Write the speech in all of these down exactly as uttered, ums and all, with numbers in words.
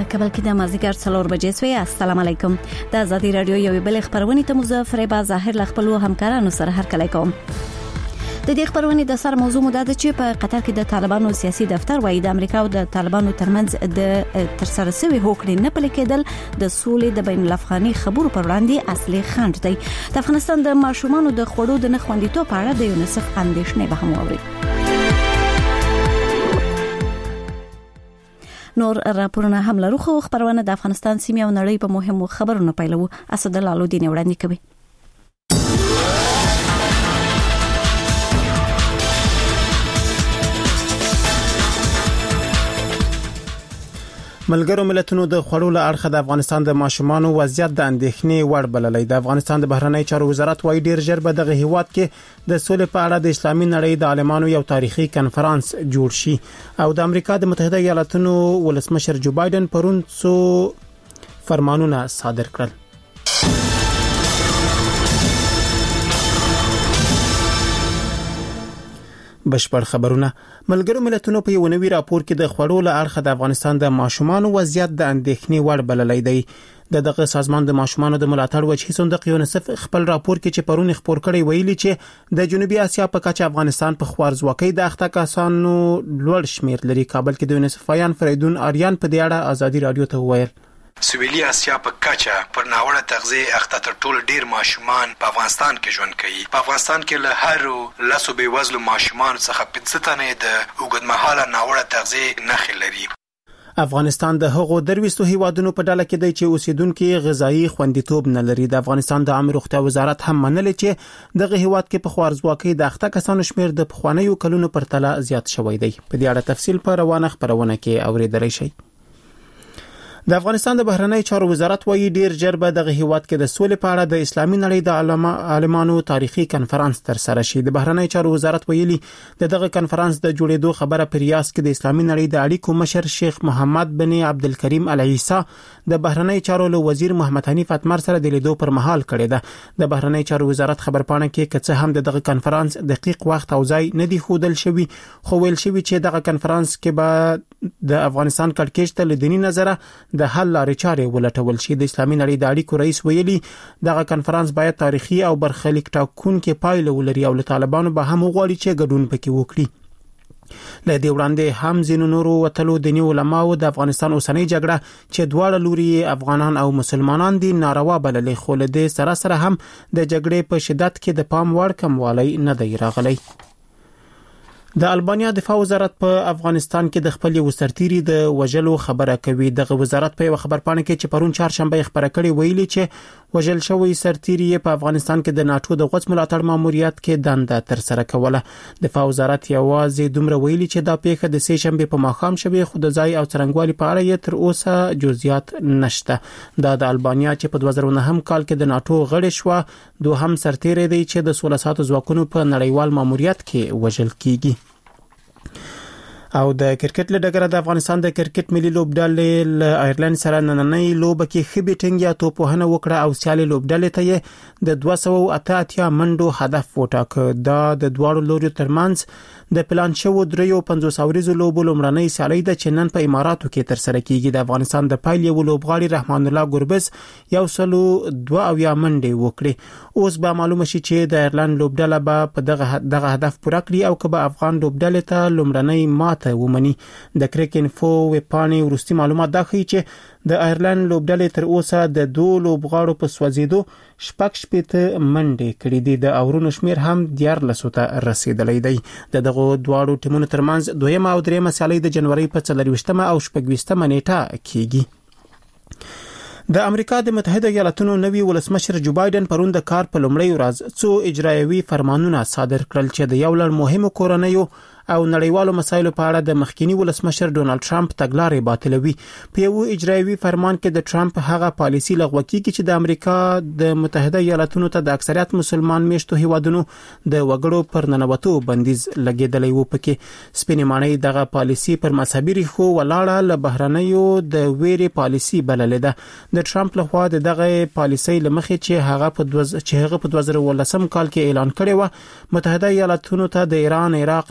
کابل کې د مازیګر څلور بجې سوی. السلام علیکم. د آزادی رادیو یو بل خبرونه ته مزفر با ظاهر لخپلو همکارانو سره هر کله کوم. د دې خبرونه د سر موضوع مو ده چې په قطر کې د طالبانو سیاسي دفتر وایي د امریکا او د طالبانو ترمنځ د ترسره شوی هوکړې نه پلي کېدل د سولې د بین الافغاني خبرو پر وړاندې اصلي خنډ دی. د افغانستان د ماشومانو د خوړو د نخوندیتوب په اړه د یونیسف اندېښنې به هم اوري. نور راپورونه هم لرو خو خبرونه د افغانستان سیمه او نړۍ په مهمو خبرونو پیلو. اسد الله الدین وړاندې کوي. ملګرو ملتونو د خوړو له اړخه د افغانستان د ماشومانو وضعیت د اندېښنې وړ بللی. د افغانستان د بهرنی چارو وزارت وايي ډیر ژر به دغه هیواد کې د سولې په اړه د اسلامي نړۍ د عالمانو یو تاریخي کنفرانس جوړ شي. او د امریکا د متحده ایالاتونو ولسمشر جو بایدن پرون څو فرمانونه صادر کړل. بشپړ خبرونه. ملګرو ملتونو په یو نوي راپور کې د خوړو له اړخه د افغانستان د ماشومانو وضعیت د اندېښنې وړ بللی دی. د دغه سازمان د ماشومانو د ملاتړ وجهي صندوق یونیسف خپل راپور کې چې پرون خبر کړی ویلي چې د جنوبي اسیا په کچه افغانستان په خوارزواکۍ د اخته کسانو لوړ شمیر لري. کابل کې د یونیسف ویان فریدون آریان په دې اړه آزادي رادیو ته وویل سویلي اسیا په کچه پر ناوړه تغذیه اخته تر ټولو ډیر ماشومان په افغانستان کې ژوند کوي. په افغانستان کې له هر لسو بې وزلو ماشومان څخه پنځه تنه د اوږدمهاله ناوړه تغذیه نښې لري. افغانستان د هغو درويستو هیوادونو په ډله کې دی چې اوسیدونکو غذایی خوندیتوب نه لري. د افغانستان د عامه روغتیا وزارت هم منلي چې دغه هیواد کې په خوارزواکۍ د اخته کسانو شمیر د پخوانیو کلونو پر تله زیات شوی دی. په دې اړه تفصیل په روانه خبرونه کې اوریدلای شئ. د افغانستان د بهرنی چارو وزارت وايي ډیر ژر به دغه هیواد کې د سولې په اړه د اسلامي نړۍ د عالمانو تاریخي کنفرانس تر سره شي. د بهرنی چارو وزارت ویلي د دغه کنفرانس د جوړېدو خبره په ریاض کې د اسلامي نړۍ د اړیکو مشر شیخ محمد بن عبدالکریم العیسی د بهرنی چارو له وزیر محمد حنیف اتمر سره د لیدو پر مهال کړی ده. د بهرنی چارو وزارت خبرپاڼه کې کڅه هم دغه کنفرانس دقیق وخت او ځای نه دی خودل شوی، خو ویل شوی چې دغه کنفرانس کې به د افغانستان کړکېچ ته لدینی نظر د حل لارې چارې ولټول شي. د اسلامي نړۍ د اړیکو رئیس ویلي دغه کنفرانس باید تاریخي او برخلیک ټاکونکي پایله ولري او له طالبانو به هم وغواړي چې ګډون پکې وکړي. له دې وړاندې هم ځینو نورو وتلو دیني علماو د افغانستان اوسنۍ جګړه چې دواړه لوري افغانان او مسلمانان دي ناروا بللې، خو له دې سره سره هم د جګړې په شدت کې د پام وړ کموالی نه دی راغلی. د البانیا دفاع وزارت په افغانستان کې د خپل یو سرتیری د وژلو خبره کوي. دغه وزارت په خبرپاڼه کې چې پرون چهارشنبه خبره کړې ویلي چې وژل شوی سرتیری په افغانستان کې د ناتو د غوڅ ملاتړ ماموریت کې دنده تر سره کوله. دفاع وزارت یوازې دومره ویلي چې دا پیښه د سه شنبه په ماښام شوی، خو د ځای او څرنګوالي په اړه یې تر اوسه جزئیات نشته. دا د البانیا چې په دوه زره نهم کال کې د ناتو غړی شو دوهم سرتیری دی چې د سولې ساتو ځواکونو په نړیوال ماموریت کې وژل کیږي. او د کرکټ لډګره د افغانستان د کرکټ ملي لوبډلې له آیرلند سره نننۍ لوبه کې ښه بیټینګ یا توپوهنه وکړه او سیالي لوبډلې ته د دوه سوه اته اتیا منډو هدف وټاکه. دا د دواړو لوري ترمنځ د پلان شوو دریو پنځوس اوريزو لوبو لومړنۍ سیالي د چنن په اماراتو کې تر سره کیږي. د افغانستان د پایل یو لوبغاړي رحمان الله ګربز یو سلو دوه اویا منډې وکړي. اوس به معلومه شي چې د آیرلند لوبډله به په دغه دغه هدف پوره کړي او کبه افغان لوبډلې ته لومړنۍ ماته ومني. د کرک انفو وپانی ورستي معلومات دا ښیي چې د آیرلند لوبډلې تر اوسه د دوه لوبغاړو په سوځیدو شپږ شپېته منډې کړې دي. د اورونو شمیر هم دیارلسو ته رسیدلی دی. د دغه دواړو ټیمونو ترمنځ دویمه او دریمه سیالي د جنوري په څلرویشتمه او شپږویشتمه نیټه کیږي. د امریکا د متحده ایالاتونو نوی ولسمشر جو بایدن پرون د کار په لومړی ورځ څو اجرایوي فرمانونه صادر کړل چې د یو لړ مهمو کورنیو او نړیوالو مسایلو په اړه د مخکینی ولسمشر ډونالد ټرمپ تګلارې باطلوي. په یو اجرایوي فرمان کې د ټرمپ هغه پالیسی لغوه کیږي چې د امریکا د متحده ایالاتونو ته د اکثریت مسلمان میشتو هیوادونو د وګړو پر ننوتو بندیز لګیدلی و. پکې سپینې ماڼۍ دغه پالیسی پر مذهبي ریښو ولاړه له بهرنیو د ویرې پالیسی بللې ده. د ټرمپ لخوا دغه پالیسی لمخې چې هغه په دوز چې هغه په دوه زره ولسم کال کې اعلان کړی و متحده ایالاتونو ته د ایران، عراق، لیبیا،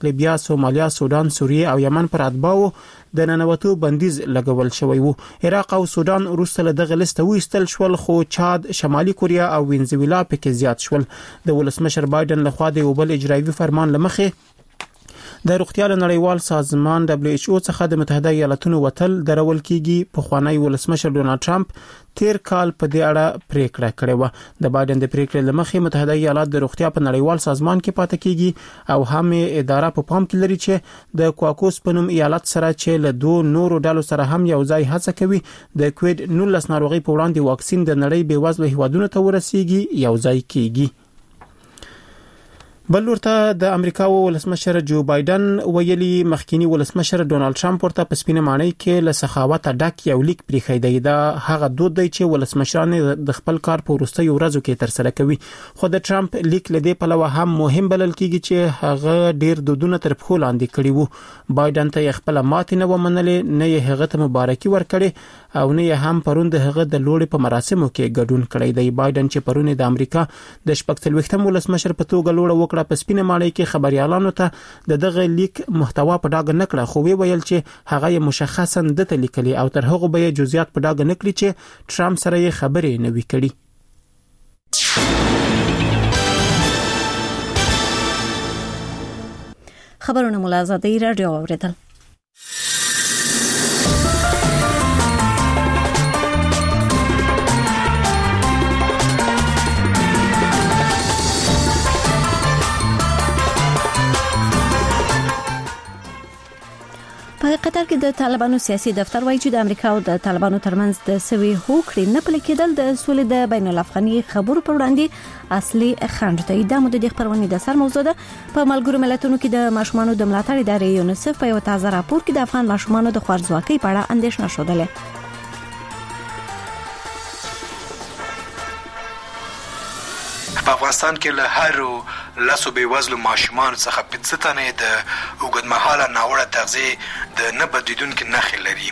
سومالیا، سودان، سوریه او یمن پر اتباعو د ننوتو بندیز لګول شوی وو. عراق او سودان وروسته له دغه لیست وایستل شول، خو چاد، شمالي کوریا او وینزویلا پکې زیات شول. د ولسمشر بایدن لخوا د یو بل اجرایوي فرمان لمخې د روغتیا نړیوال سازمان دبليو ایچ او څخه د متحده ایالاتونو وتل درول کیږي. په خوانی ولسمشر ډونالد ټرمپ تیر کال په دې اړه پریکړه کړې و. د بایدن د پریکړې لمخې متحده ایالات د روغتیا په نړیوال سازمان کې پاتې کیږي او هم اداره په پام کې لري چې د کوکوس په نوم ایالت سره چې له دوه نورو ډلو سره هم یو ځای هڅه کوي د کووید نولس ناروغي په وړاندې واکسین د نړۍ بیوزله هیوادونو ته ورسیږي یو ځای کیږي. بل ورته د امریکا ولسمشر جو بایدن ویلي مخکینی ولسمشر ډونالد ټرمپ ورته په سپینه معنی کې له سخاوت ډک یو لیک پریخي دی. دا هغه دود دی چې ولسمشران د خپل کار په وروستیو ورځو کې تر سره کوي. خو د ټرمپ لیک له دې پلوه هم مهم بلل کیږي چې هغه ډیر دودونه تر پخو لاندې کړی وو. بایدن ته خپل ماتې نه ومنلې، نه یې هغه ته مبارکي ورکړي او نه یې هم پرون د هغه د لوړې په مراسمو کې ګډون کړی دی. بایدن چې پرون د امریکا د شپږ څلوېښتم ولسمشر په توګه لوړه وکړه، په سپینه معنی کې خبريالانو ته د دغه لیک محتوا په ډاګه نکړه، خو وی ویل چې هغه یې مشخصا د ته لیکلي او تر هغه به جزئیات په ډاګه نکړي چې ټرمپ سره یې خبرې نه وی کړي. خبرونه ملازمه رادیو اوریدل. په قطر کې د طالبانو سیاسي دفتر وایي چې د امریکا او د طالبانو ترمنځ د سوي هوکړې نه پلي کېدل د سولې د بین الافغاني خبرو پر وړاندې اصلي خنډ دی. دا مو د خبرونې د سر موضوع ده. په ملګرو ملتونو کې د ماشومانو د ملاتړ ادارې یونیسف په یو تازه راپور کې د افغان ماشومانو د خوارځواکۍ په اړه اندېښنه شوه. په افغانستان کې له هر لاسو بیوزلو ماشومان څخه پنځه تنه د اوږدمهاله ناوړه تغذیه د نه بدلیدونکو نښې لري.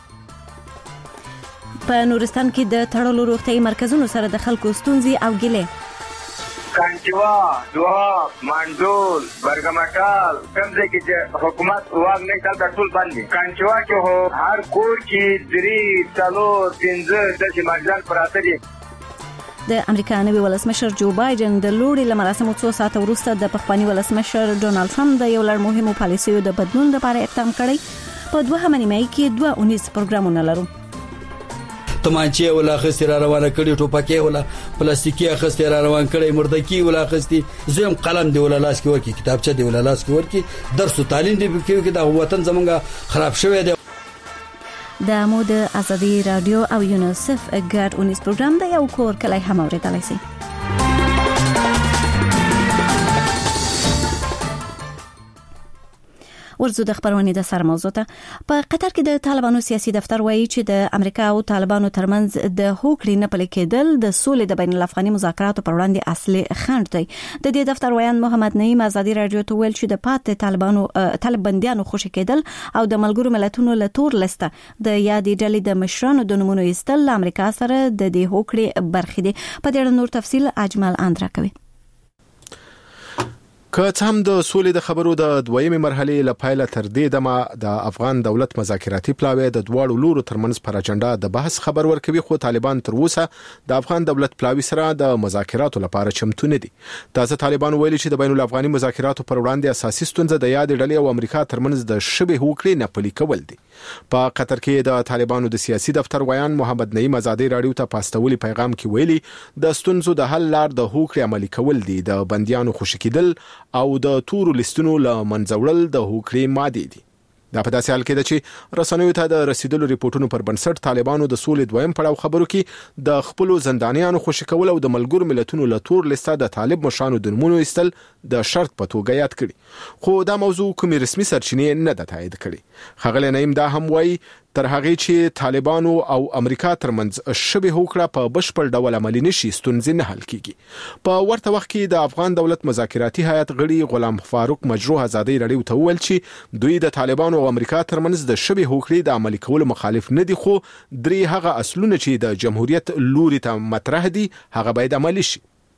په نورستان کې د تړلو روغتيایي مرکزونو سره د خلکو ستونزې او ګیلې کانچوا، دواب، مانډول، برګمټال کومځای کې چې حکومت واګ نه کال ټول باندې کانچوا کې هو هر کور کې درې څلور پنځه د مرزان پراته دي. د امریکا نوي ولسمشر جو بایدن د لوړې لمراسمو څو ساعته وروسته د پخوانی ولسمشر ډونالد ټرمپ د یو لړ مهمو پالیسیو د بدلون لپاره اقدام کړی. په دوه نیمایي کې دوه اونیز پروګرامونه لرو. تمانچې ولا خسته را روانه کړي، ټوپکې ولا پلاستیکي خسته را روان کړي، مردکی ولا خسته زم قلم دی ولا لاس کې ورکی، کتابچه دی ولا لاس کې ورکی، درس او تعلیم دی کې د وطن زمونږه خراب شوی دی. د مو د ازادي رادیو او یونیسف ګډ اونیز پروګرام د یو کور کلی هم اوریدلای شي. ورزو د خبرونې د سر موضوع ته. په قطر کې د طالبانو سیاسي دفتر وایي چې د امریکا او طالبانو ترمنځ د هوکړې نه پلي کېدل د سولې د بین الافغاني مذاکراتو پر وړاندې اصلي خنډ دی. د دې دفتر ویان محمد نعیم ازادي رادیو ته ویل چې د پات طالبانو طالب بنديانو خوشی کېدل او د ملګرو ملتونو له تور لسته د یادې ډلې د مشرانو د نومونو ایستل امریکا سره د دې هوکړې برخې دي. په دې اړه نور تفصیل اجمل اندرا کوي. که څه هم د سولې د خبرو د دویمې مرحلې لپاره تر دې دمه د افغان دولت مذاکراتي پلاوی د دوړو لورو ترمنځ پر اجنډا د بحث خبر ورکوي، خو طالبان تر اوسه د افغان دولت پلاوی سره د مذاکراتو لپاره چمتو نه دي. تازه طالبان ویلي چې د بین الافغاني مذاکراتو پر وړاندې اساسي ستونزه د یاد ډلې او امریکا ترمنځ د شبه هوکړې نه پلي کول دي. په قطر کې د طالبانو د سیاسي دفتر ویان محمد نعیم ازادي رادیو ته پاستولي پیغام کې ویلي د ستونزو د حل لار د هوکړې عملي کول دي، د بنديانو خوشی کېدل او د تور لستونو له منځوړل د هوکړې ماده دي. دا په داسې حال کې ده چې رسنیو ته د رسیدلو ریپورتونو پر بنسټ طالبانو د سولې دویم پړاو خبرو کې د خپل زندانیانو خوشی کول او د ملګرو ملتونو له تور لسته د طالب مشرانو د نومونو ایستل د شرط په توګه یاد کړي، خو دا موضوع کومې رسمي سرچینې نه ده تایید کړې. ښاغلی نعیم دا هم وایي تر هغه چې طالبانو او امریکا ترمنځ شبه هوکړه په بشپړ ډول عملي نشي ستونزې نه حل کیږي. په ورته وخت کې د افغان دولت مذاکراتي هیئت غړي غلام فاروق مجروح ازادي رادیو ته ویل چې دوی د طالبانو او امریکا ترمنځ د شبه هوکړې د عملي کولو مخالف نه دي، خو درې هغه اصلونه چې د جمهوریت لوري ته مطرح دي هغه باید عملي شي.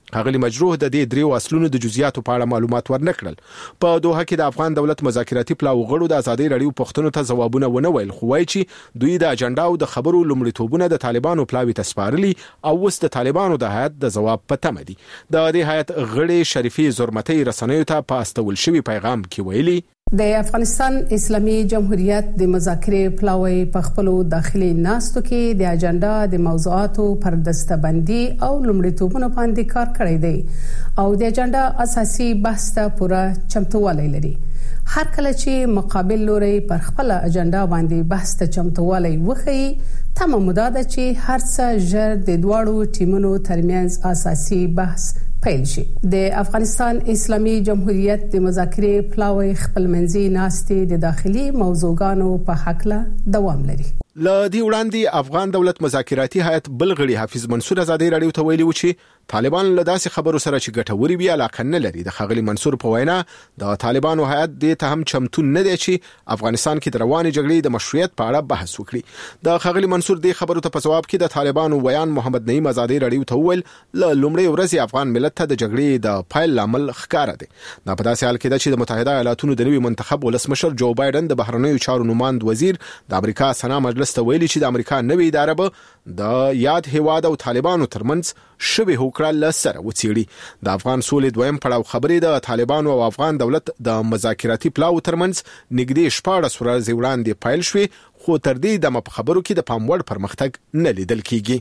ښاغلي مجروح د دې دریو اصلونو د جزئیاتو په اړه معلومات ورنکړل. په دوحه کې د افغان دولت مذاکراتي پلاو غړو د ازادي رادیو پوښتنو ته ځوابونه ونه ویل، خو وایي چې دوی د اجنډا او د خبرو لومړیتوبونه د طالبانو پلاوي تسپارلي او اوس د طالبانو د هیئت د ځواب په تمه دي. د دې هیئت غړي شریفي زرمتي رسنیو ته په استول شوی پیغام کې ویلي د افغانستان اسلامي جمهوریت د مذاکرې پلاوی په خپل داخلي ناستو کې د اجنډا د موضوعاتو پر دستبندي او لومړیتوبونو باندې کار کړی دی او د اجنډا اساسي بحث ته پوره چمتووالی لري. هر کله چې مقابل لوري پر خپل اجنډا باندې بحث ته چمتووالی وخی، تمه موده ده چې هر څه ژر د دواړو ټیمونو ترمنځ اساسي بحث پیل شي. د افغانستان اسلامي جمهوریت د مذاکرې پلاوی خپل منځي ناستې د داخلي موضوعګانو په حق له دوام لري. ل دې وړاندې افغان دولت مذاکراتي هیئت بل غړي حافظ منصور ازادي رادیو ته ویلي و چې طالبان له داسې خبرو سره چې ګټوري وي علاقه نه لري. د ښاغلي منصور په وینا د طالبانو هیئت دې ته هم چمتو نه دی چې افغانستان کې د رواني جګړې د مشروعیت په اړه بحث وکړي. د ښاغلي منصور دې خبرو ته په جواب کې د طالبانو ویان محمد نعیم ازادي رادیو ته ویل ل لومړی ورځ افغان ملت ته د جګړې د پایل لامل ښکار دی. دا په داسې حال کې ده چې د متحده ایالاتونو د نوي منتخب ولسمشر جو بایدن د بهرنیو چارو نوماند وزیر د امریکا سنا مجلس ته ویلي چې د امریکا نوې اداره به د یاد هیواد او طالبانو ترمنځ شبه هوکړه لسره وڅېړي. د افغان سولې دویم پړاو خبرې د طالبانو او افغان دولت د مذاکراتي پلاو ترمنځ نږدې شپاړس ورځې وړاندې پیل شوې، خو تر دې دمه په خبرو کې د پام وړ پرمختګ نه لیدل کیږي.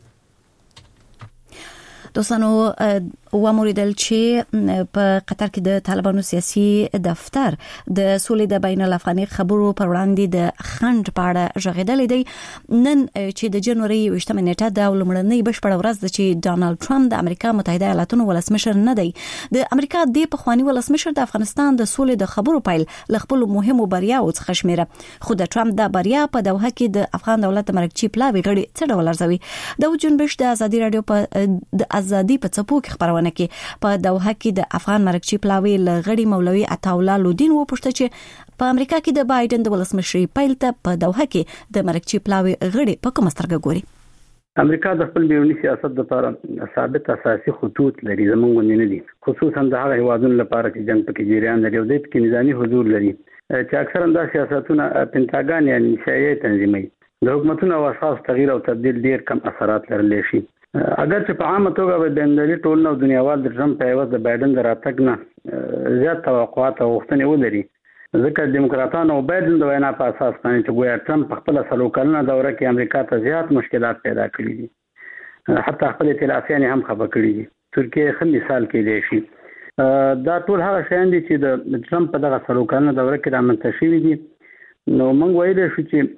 دوستانو وموریدل چې په قطر کې د طالبانو سیاسي دفتر د سولې د بین الافغاني خبرو پر وړاندې د خنډ په اړه ژغېدلې دی. نن چې د جنوري یوویشتمه نیټه د لومړنۍ بشپړه ورځ ده چې ډانلډ ټرمپ د امریکا متحده ایالاتونو ولسمشر نه دی. د امریکا د پخوانی ولسمشر د افغانستان د سولې د خبرو پیل ل خپل مهمو بریاوو څخه شمیره، خو د ټرمپ د بریا په دوحه کې د افغان دولت مرکزی پلاوی غړي څه ډول ارزوي. د جنبش د ازادي رادیو په د ازادي په څپو کې خبرونه کې په دوحه کې د افغان مرکزی پلاوی لغړی مولوي عطاالله لودین و پوښتنه چې په امریکا کې د بایدن د ولسمشري پیل ته په دوحه کې د مرکزی پلاوی غړي په کوم سترګه ګوري. امریکا د خپل بیرونی سیاست لپاره ثابت اساسي خطوط لري، زموږ نه دي، خصوصا د هغه هیوادونو لپاره چې جنگ پکې جریان لري او د پکې نظامی حضور لري چې اکثرا دا سیاستونه پینټاګان یعنی شایعه تنظیمي د حکومتونو او اشخاص تغییر او تبديل ډیر کم اثرات لرلی شي. اگر چې په عامه توګه به بینالمللي ټولنه او دنیاوال د ټرمپ په عوض د بایدن د راتګ نه زیات توقعات او غوښتنې ولري، ځکه دیموکراتانو او بایدن د وینا په اساس باندې چې ګویا ټرمپ په خپل سلو کلنه دوره کې امریکا ته زیات مشکلات پیدا کړي دي، حتی خپل ائتلافیان هم خبر کړي دي. ترکیه هم مثال کې دی شي. دا ټول هغه شیان دي چې د ټرمپ په دغه سلو کلنه دوره کې رامنځته شوي دي. نو موږ وایلی شو چې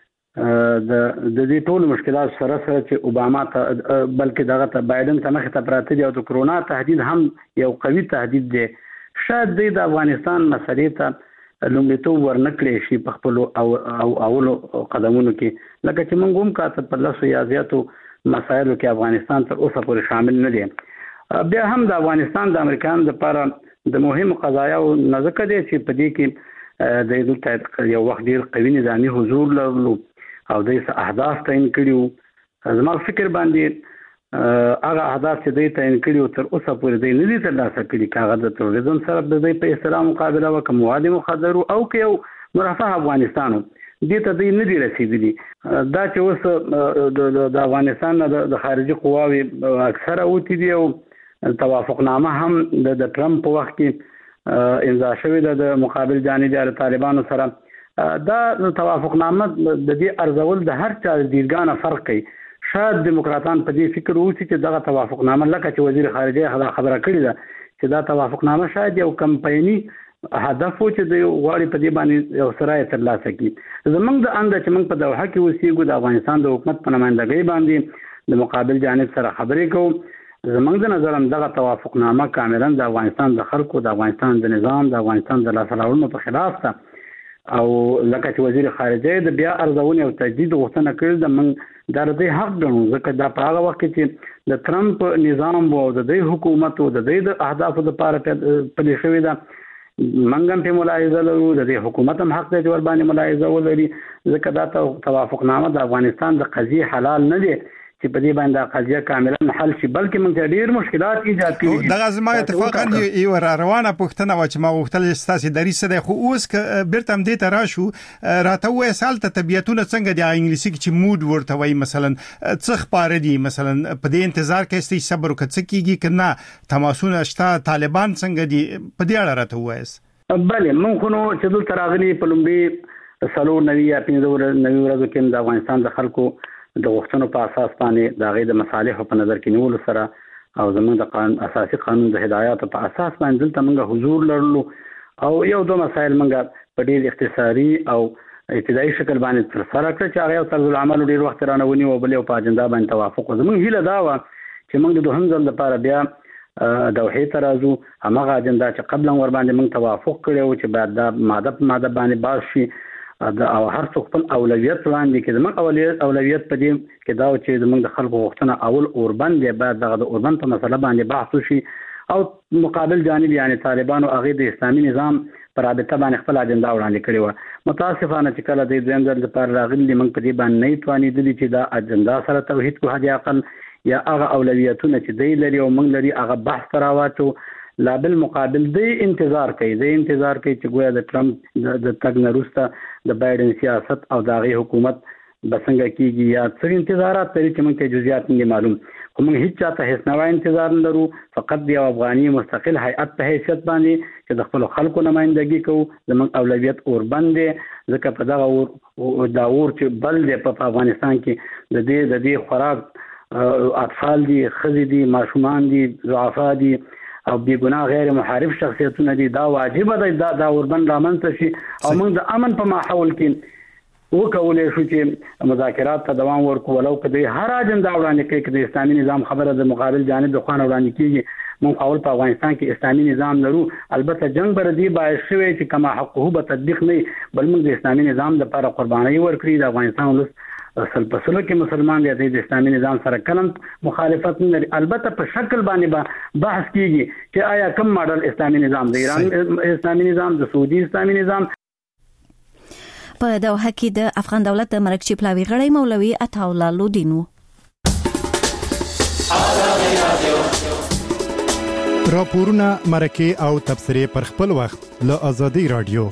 د د دې ټول مشکلات سره سره چې اوباما ته بلکې دغه ته بایدن ته مخ ته پراته دي او د کرونا تهدید هم یو قوي تهدید دی. شاید د افغانستان مسلې ته لومړیتوب ورنکړي شي په خپل او او اولو قدمونو کې، لکه چې موږ هم کاته په لاسو یا زیاتو مسایلو کې افغانستان تر اوسه پورې شامل نه دي. بیا هم د افغانستان د امریکایانو لپاره د مهم قضایاو نظر دی چې په دې کې د دلته یو وخت ډیر قوي نظامی حضور لرلو او د اهداف تعین کړیو. زما فکر باندې هغه اهداف چې دوی تعین کړیو تر اوسه پورې دوی نه دي ترلاسه کړي، کاغه د تروریزم سره د دوی په احترام مقابله وکړه، مواد مخدر او که یو مرفه افغانستان دې ته دوی نه دي رسیدلي. دا چې اوس د افغانستان د خارجي قواوی اکثره اوتی دي او توافقنامه هم د ټرمپ په وخت کې امضا شوې ده د مقابل جانبي طالبانو سره. دا توافقنامه د دې ارزول د هر چا دیرګانه فرق کوي. شاید دیموکراتان په دې فکر وکړي چې دغه توافقنامه لکه چې وزیر خارجه خبره کړې ده چې دا توافقنامه شاید یو کمپایني هدف و چې د غواړي په دې باندې یو سرای ترلاسه کړي. زمونږ د انده چې موږ په دوحه کې اوسېږو د افغانستان د حکومت په نمائندګۍ باندې د مقابل جانب سره خبرې کوو. زمونږ د نظر هم دغه توافقنامه کاملا د افغانستان د خلکو د افغانستان د نظام د افغانستان د لاسته راوړنو په خلاف ده او لکه چې وزیر خارجه د بیا ارزونې او تجدید غوښتنه کړې ده. موږ دا د دې حق ګڼو ځکه دا په هغه وخت کې چې د ټرمپ نظام او د دې حکومت او د دې د اهدافو لپاره پلې شوې ده، موږ هم په ملاحظه لرو، د دې حکومت هم حق دی چې ور باندې ملاحظه ولري، ځکه دا توافقنامه د افغانستان د قضیې حلال نه دی چې په دې باندې قضیه کاملا حل شي، بلکې موږ ډېر مشکلات ایجاد کړي. دغه زما اتفاقا یو روانه پوښتنه و چې ما غوښتل ستاسو دریس ده، خو اوس ک بیرته هم دې ته راشو راته وې سال ته طبيعتونه څنګه د انګلیسي کې چې موډ ورته وایي مثلا څخ پاره دي، مثلا په دې انتظار کې استي صبر وکړي کیږي کنه تماسونه شته، طالبان څنګه دي په دې اړه راته وایي. بله مونږ خو نو چې دلته راغلي په لومړي څلور نوي یا پنځه نوي ورځو کې د افغانستان د خلکو د غوښتنو په اساس باندې د هغې د مصالحو په نظر کې نیولو سره او زموږ د قانون اساسي قانون د هدایاتو په اساس باندې دلته موږ حضور لرلو او یو دوه مسایل موږ په ډېر اختصاري او ابتدایي شکل باندې ترسره کړ چې هغه یو طرز العمل ډېر وخت رانه ونیو او بل یو په اجنډا باندې توافق و. زموږ هیله دا وه چې موږ د دوهم ځل لپاره بیا دوحې ته راځو، همغه اجنډا چې قبلا ور باندې موږ توافق کړی و چې باید دا ماده په ماده باندې باز شي او هر څوک خپل اولویت وړاندې کړي. زموږ اولویت اولویت په دې کې دا چې زموږ د خلکو غوښتنه اول اوربند دی، باید دغه د اوربند په مسله باندې بحث وشي او مقابل جانب یعنی طالبانو هغې د اسلامي نظام پر رابطه باندې خپل اجنډا وړاندې کړې وه. متاسفانه چې کله د دویم ځل لپاره راغلي موږ په دې باندې نه توانېدلي چې دا اجنډا سره توحید کړو، حد اقل یا هغه اولویتونه چې دی لري او موږ لري هغه بحث ته راواچو. لا بالمقابل دی انتظار کوي دی انتظار کوي چې ګویا د ټرمپ د تګ نه وروسته د بایډن سیاست او د هغې حکومت به څنګه کېږي یا څه انتظارات لري چې موږ ته جزئیات نه معلوم، خو موږ هېڅ چاته هېڅ نوی انتظار نه لرو، فقط د یو افغاني مستقل هیئت په حیثیت باندې چې د خپلو خلکو نمایندګي کوو. زموږ اولویت اوربند دی، ځکه په دغه اور دا اور چې بل دی په افغانستان کې د دې د دې خوراک اطفال دي، ښځې دي، ماشومان دي، ضعفا دي او بېګناه غیر محارب شخصیتونه دي. دا واجبه ده دا دا اوربند رامنځته شي او موږ د امن په ماحول کې وکولی شو چې مذاکرات ته دوام ورکړو، ولو که د هر اجنډا وړاندې کوي که د اسلامي نظام خبره د مقابل جانب د خوا نه وړاندې کېږي. موږ اول په افغانستان کې اسلامي نظام لرو، البته جنګ به د دې باعث شوی چې کما حقه به تطبیق نه، بل موږ د اسلامي نظام دپاره قربانۍ ورکړي. د افغانستان ولس اصل په سلو کې مسلمان دی، د اسلامي نظام سره کلم مخالفت نه لري، البته په شکل باندې به بحث کیږي چې آیا کوم ماډل اسلامي نظام د ایران اسلامي نظام، د سعودي اسلامي نظام. په دوحه کې د افغان دولت د مرکزي پلاوي غړی مولوي عطاالله لودین و. راپورونه مرکه او تبصره پر خپل وخت له ازادي رادیو.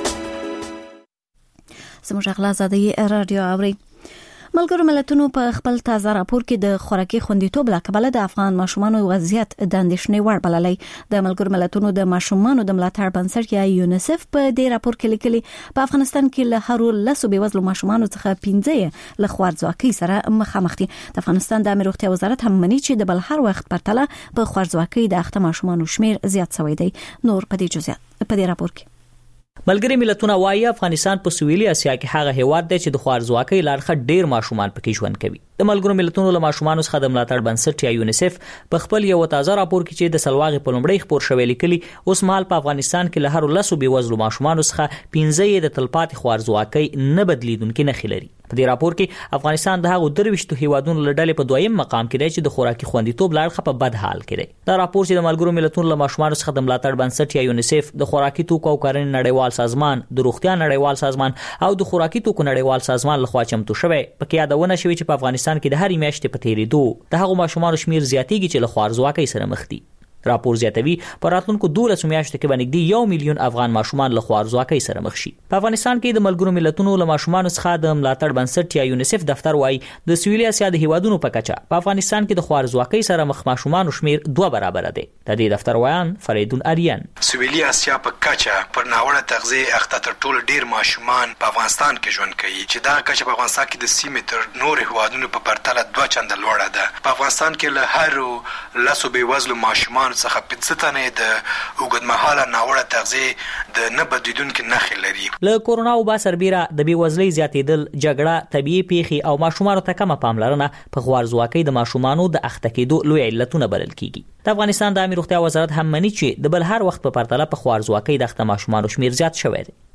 سمو شغله ازادي رادیو اوري. ملګرو ملتونو په خپل تازه راپور کې د خوراکي خوندیتوب له کبله د افغان ماشومانو وضعیت د اندېښنې وړ بللی. د ملګرو ملتونو د ماشومانو د ملاتړ بنسټ یا یونیسف په دې راپور کې لیکلي په افغانستان کې له هرو لسو بېوزلو ماشومانو څخه پنځه له خوارځواکۍ سره مخامخ دي. د افغانستان د عامه روغتیا وزارت هم مني چې د بل هر وخت پرتله په خوارځواکۍ د اخته ماشومانو شمیر زیات شوی دی. نور په دې جزئیات په دې راپور کې ملګری ملتونه وايي افغانستان په سویلي اسیا کې هغه هیواد دی چې د خوارځواکۍ لارښه ډیر ماشومان پکې ژوند کوي. د ملګرو ملتونو له ماشومانو څخه د ملاتړ بنسټ یا یونیسف په خپل یو تازه راپور کې چې د سلواغې په لومړی خبر شوی لیکلي اوس مهال په افغانستان کې له هر لسو بېوزلو ماشومانو څخه پنځه د تلپاتې خوارځواکۍ نه بدلیدونکي نښې لري. په دې راپور کې افغانستان د هغو درويشتو هیوادونو له ډلې په دویم مقام کې دی چې د خوراکي خوندیتوب لارښه په بد حال کې دی. دا راپور چې د ملګرو ملتونو له ماشومانو څخه د ملاتړ بنسټ یا یونیسف، د خوراکي توکو او کرنې نړیوال سازمان، د روغتیا نړیوال سازمان او د خوراکي توکو نړیوال سازمان لخوا چمتو شوی، پکې یادونه شوې چې په افغانستان کې د هرې میاشتې په تیریدو د هغو ماشومانو شمیر زیاتېږي چې له خوارځواکۍ سره مخ دي. راپور زیاتوي په راتلونکو دولسو میاشتو کې به نږدې یو میلیون افغان ماشومان له خوارځواکۍ سره مخ شي. په افغانستان کې د ملګرو ملتونو له ماشومانو څخه د ملاتړ بنسټ یا یونیسف دفتر وايي د سویلي اسیا د هیوادونو په کچه په افغانستان کې د خوارځواکۍ سره مخ ماشومانو شمیر دوه برابر دی. د دې دفتر ویان فریدون اریان سویلي اسیا په کچه پر ناوړه تغذیه اخته تر ټولو ډیر ماشومان په افغانستان کې ژوند کوي چې دا کچه په افغانستان کې د سیمې تر نور هیوادونو په پرتله دوه چنده لوړه ده. په افغانستان کې له هر لسو بېوزلو ماشومانو څخه پنځه د اوږدمهاله ناوړه تغذیه د نه بدلیدونکي نښې لري. له کورونا وبا سربیره د بېوزلۍ زیاتېدل، جګړه، طبیعي پیښې او ماشومانو ته کمه پاملرنه په خوارځواکۍ د ماشومانو د اخته کېدو لوی علتونه بلل کېږي. د افغانستان د عامه روغتیا وزارت هم مني چې د بل هر وخت په پرتله په خوارځواکۍ د اخته ماشومانو شمیر زیات شوی دی.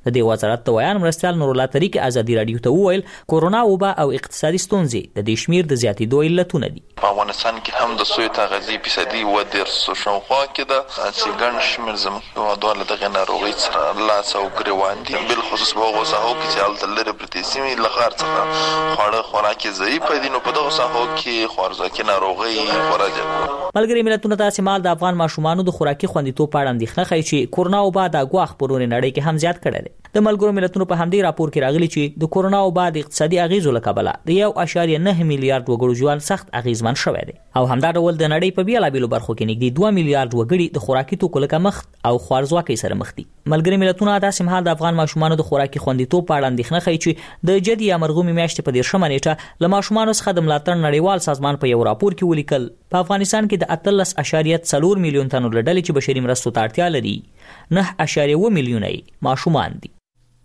د دې وزارت د ویان مرستيال نور الله طریق ازادي رادیو ته وویل کورونا وبا او اقتصادي ستونزې د دې شمیر د زیاتېدو علتونه دي. په افغانستان کې هم د سوی تغذیه فیصدي و د شاوخوا کې د سیګن شمیر زموږ هیوادوال دغه ناروغي سره لاس او ګریوان دي، بل خصوص په هغو ساحو کې چې هلته لرې پرتې سیمې له ښار څخه خواړه خوراکي ضعیفه دي، نو په دغو ساحو کې خوارځواکي ناروغۍ خورا زیاته. ملګري ملتونو ته سیمال د افغان ماشومانو د خوراکي خوندیتوب په اړه اندېښنه ښیي چې کورونا وبا د ګواښ په رونې نړۍ کې هم زیات کړی دی. د ملګرو ملتونو په همدې راپور کې راغلي چې د کورونا وبا د اقتصادي اغیزو له کبله د یو اشاریه نه میلیارډ وګړو ژوند سخت اغیزمن شوی دی او همدا ډول د نړۍ په بیلابیلو برخو کې نږدې دوه میلیارډ وګړي د خوراکي توکو له کمښت او خوارځواکۍ سره مخ دي. ملګري ملتونو دا سیمال د افغان ماشومانو د خوراکي خوندیتوب په اړه اندېښنه ښیي چې د جدي یا مرغومي میاشتې په دېرشمه نیټه له ماشومانو څخه د ملاتړ نړیوال سازمان په یو راپور کې ولیکل په افغانستان کې د اتلس اشاریه څلور میلیون تنو له ډلې چې بشري مرستو ته اړتیا لري نه اشاریه اووه میلیونه ماشومان دي.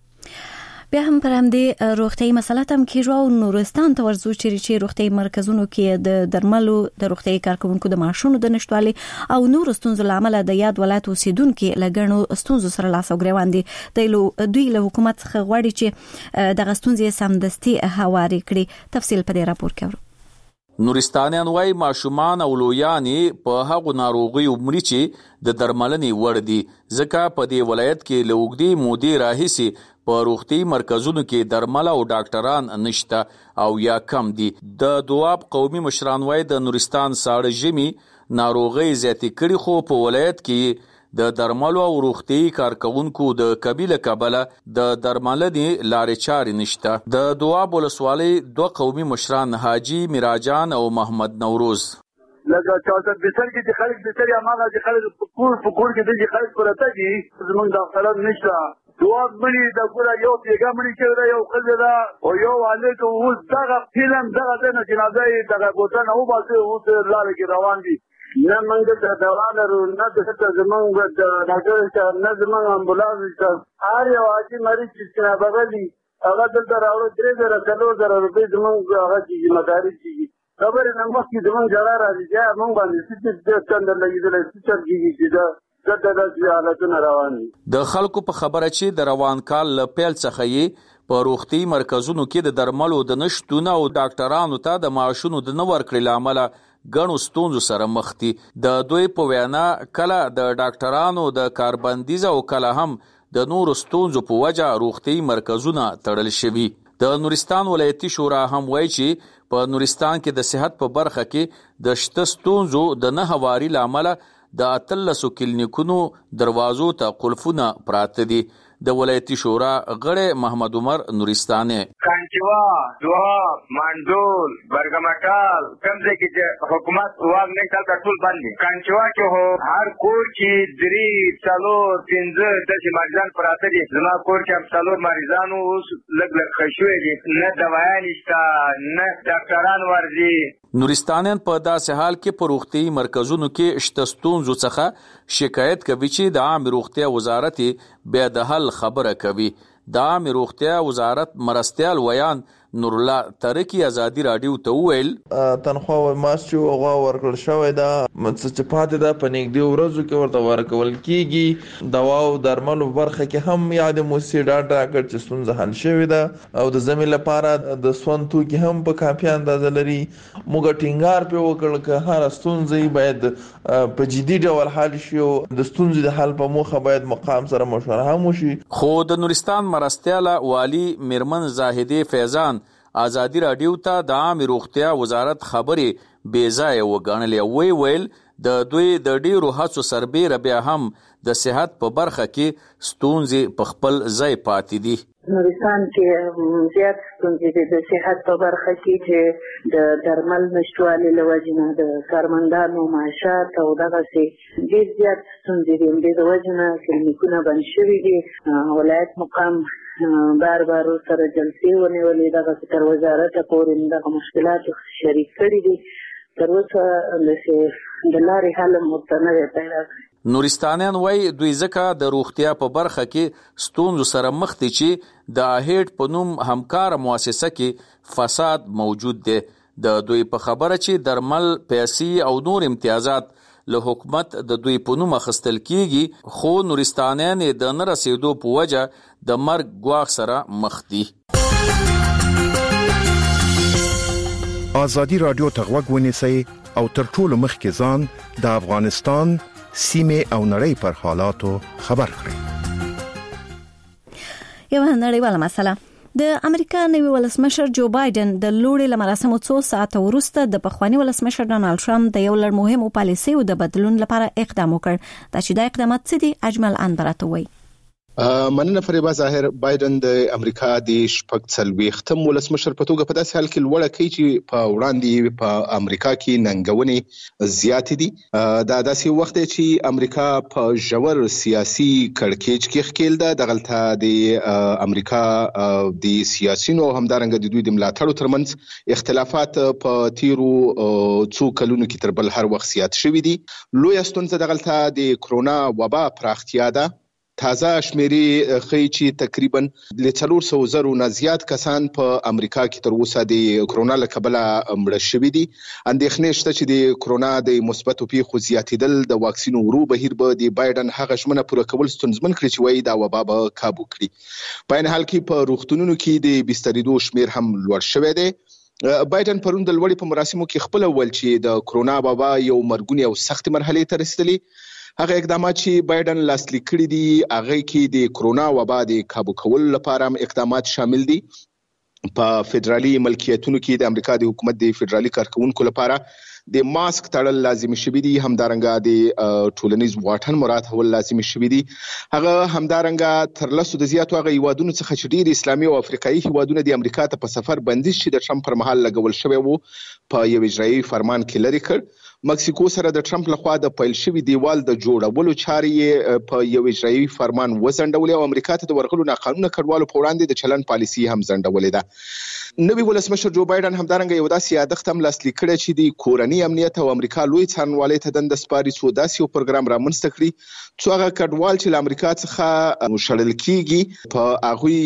بیا هم پر همدې روغتیايي مسلات هم کېږو او نورستان ته ورځو چې روغتیايي مرکزونو کې د درملو د روغتیايي کارکونکو د معاشونو د نشټوالي او نور ستونزو لامل د یاد ولایت اوسیدونکو لګڼو ستونزو سره لاس او ګریوان دي. دوی له حکومت څخه غواړي چې د غستونزې سمدستي هواري کړي. تفصیل په دې راپور کې ورو. نورستانیان وای ماشومان او لویانې په هغو ناروغیو مري چې د درملنې وړ دي، ځکه په دې ولایت کې له اوږدې مودې راهیسې په روغتي مرکزونو کې درمل او ډاکټران نشته او یا کم دي. د دواب قومي مشران وای د نورستان ساړه ژمي ناروغي زیاتې کړي، خو په ولایت کې د درملو او روغتي کارکونکو د قبيله کابله د درملنې لارې چارې نشته. د دواب ولسوالۍ دوه قومي مشران حاجی میراجان او محمد نوروز لکه چاته بسر کې د خلک بسر یا ماغه د خلک کور په کور کې د خلک پرته دي، زمونږ ډاکټران نشته. دواب منی د ګوره یو پیغام منی چې دا یو خل دا او یو والد او دغه فلم دغه د جنازه دغه بوتان او باسه او لاره کې روان دي. نه منګ د دوانو نه د څه زمونږ د ډاکټر نه زمونږ امبولانس هر یو اجي مریض چې بغلی هغه دلته راوړل درې زره څلور زره روپۍ زمونږ هغه چې مداري کیږي. خبره نه مخکې زمونږ جړه راځي چې مونږ باندې څه څه څنګه لګیدل څه چرګي چې دا د خلکو په خبره چې د روان کال له پیل څخه یې په روغتي مرکزونو کې د درملو د نشټونه او ډاکټرانو ته د معاشونو د نه ورکړې له امله ګڼو ستونزو سره مخ دي. د دوی په وینا کله د ډاکټرانو د کاربندیز او کله هم د نورو ستونزو په وجه روغتي مرکزونه تړل شوي. د نورستان ولایتي شورا هم وایي چې په نورستان کې د صحت په برخه کې د شته ستونزو د نه هواري له امله د اتلسو کلینیکونو دروازو ته قلفونه پراته دي. د ولایتي شورا غړی محمد عمر نورستاني کانچوا دواب منډول برګمټال کومځای کې چې حکومت واګ نه کال ټول باندې کانچوا کې هو هر کور کې درې څلور پنځه د مریضان پراته دي. زما کور کې څلور مریضانو اوس لګ لګ خښوي دي، نه دوايان نشته نه ډاکټران ورځي. نورستانیان په داسې حال کې په روغتي مرکزونو کې شته ستونزو څخه شکایت کوي چې د عامه روغتیا وزارت بیا د حل خبره کوي. د عامه روغتیا وزارت مرستيال ویان نور الله ترکی ازادي رادیو ته ویل تنخواه ماس چې هغه ورکړل شوی دا چې پاتې ده په نږدې ورځو کې ورته ورکول کیږي. دوا او درملو برخه کې هم یاد موسی ډاډ راکړ چې ستونزه حل شوې ده او د زمي لپاره د سون توکي هم په کافي اندازه لري. موږ ټینګار په وکړل چې هر ستونزه باید په جدي ډول حل شي او د ستونزې د حل په موخه باید مقام سره مشوره هم وشي. خو د نورستان مرستيال والی میرمن زاهدی فیضان ازادي رادیو ته د عامه روغتیا وزارت خبرې بې ځای وګڼلې. وی ویل د دوی د ډیرو هڅو سربېره بیا هم د صحت په برخه کې ستونزې په خپل ځای پاتې دي. نورستان کې زیات ستونزې دي د صحت په برخه کې چې د درمل نشټوالي له وجې نه د کارمندانو معاشات او دغسې ډېر زیات ستونزې دي. د وجې نه کلینیکونه بند شوي دي. ولایت مقام بار بار سره جلسې ونیولې، دغسې تر وزارته پورې دغه مشکلات شریک کړي دي. تر اوسه د لارې حل هم ورته نه دی پیدا کړی. نورستانیان وای دوی ځکه د روغتیا په برخه کې ستونزو سره مخ دي چې د اهیډ په نوم همکار مؤسسه کې فساد موجود دی. د دوی په خبره چې درمل، پیسې او نور امتیازات له حکومت د دوی په نوم اخیستل کیږي، خو نورستانیان د نه رسیدو په وجه د مرګ ګواښ سره مخ دي. آزادی رادیو ته غوږ ونیسئ او تر ټولو مخکې ځان د افغانستان سیمې او نړۍ پر حالاتو خبر کړئ. یو نړیواله مسله. د امریکا نوي ولسمشر جو بایدن د لوړې لمراسمو څو ساعته وروسته د پخوانی ولسمشر ډانلډ ټرمپ د یو لړ مهمو پالیسیو د بدلون لپاره اقدام وکړ. دا چې د اقدامات څه دي اجمل انبرته وایي. مننه فریبا ظاهر. بایدن د امریکا د شپږ څلوېښتم ولسمشر په توګه په داسې حال کې لوړه کوي چې په وړاندې په امریکا کې ننګونې زیات دي. دا داسې وخت دی چې امریکا په ژور سیاسي کړکېچ کې ښکېل ده. دغلته د امریکا د سیاسيونو همدارنګه د دوی د ملاتړو ترمنځ اختلافات په تیرو څو کلونو کې تر بل هر وخت زیات شوي دي. لوی ستونزه دغلته د کرونا وبا پراختیا ده. تازه شمیرې ښیي چې تقریبا له څلور سوه زرو نه زیات کسان په امریکا کې تر اوسه د کرونا له کبله مړه شوي دي. اندېښنې شته چې د کرونا د مثبتو پیښو زیاتېدل د واکسین ورو بهیر به د بایدن هغه ژمنه پوره کول ستونزمن کړي چې وایي دا وبا به کابو کړي. په عین حال کې په روغتونونو کې د بسترېدو شمیر هم لوړ شوی دی. بایدن پرون د لوړې په مراسمو کې خپله وویل چې د کرونا وبا یو مرګونې او سختې مرحلې ته رسېدلې. هغه اقدامات چې بایدن لاسلیک کړي دي هغه کې د کرونا وبا د کابو کولو لپاره هم اقدامات شامل دي. په فدرالي ملکیتونو کې د امریکا د حکومت د فدرالي کارکونکو لپاره د ماسک تړل لازمي شوي دي. همدارنګه د ټولنیز واټن مراعاتول لازمي شوي دي. هغه همدارنګه تر لسو د زیاتو هغه هیوادونو څخه چې ډېر اسلامي او افریقایي هیوادونه د امریکا ته په سفر بندیز چې د ټرمپ پر مهال لګول شوی وو په یو اجرایي فرمان کې لرې کړ. مکسیکو سره د ټرمپ لخوا د پیل شوي دیوال د جوړولو چارې په یو اجرایي فرمان وځنډولې او امریکا ته د ورغلو ناقانونه کډوالو په وړاندې د چلن پالیسي هم ځنډولې ده. نوي ولسمشر جو بایدن همدارنګه یو داسې یادښت هم لاسلیک کړی چې د کورني امنیت او امریکا لوی څارنوالۍ ته دنده سپاري څو داسې یو پروګرام رامنځته کړي څو هغه کډوال چې له امریکا څخه شړل کیږي په هغوی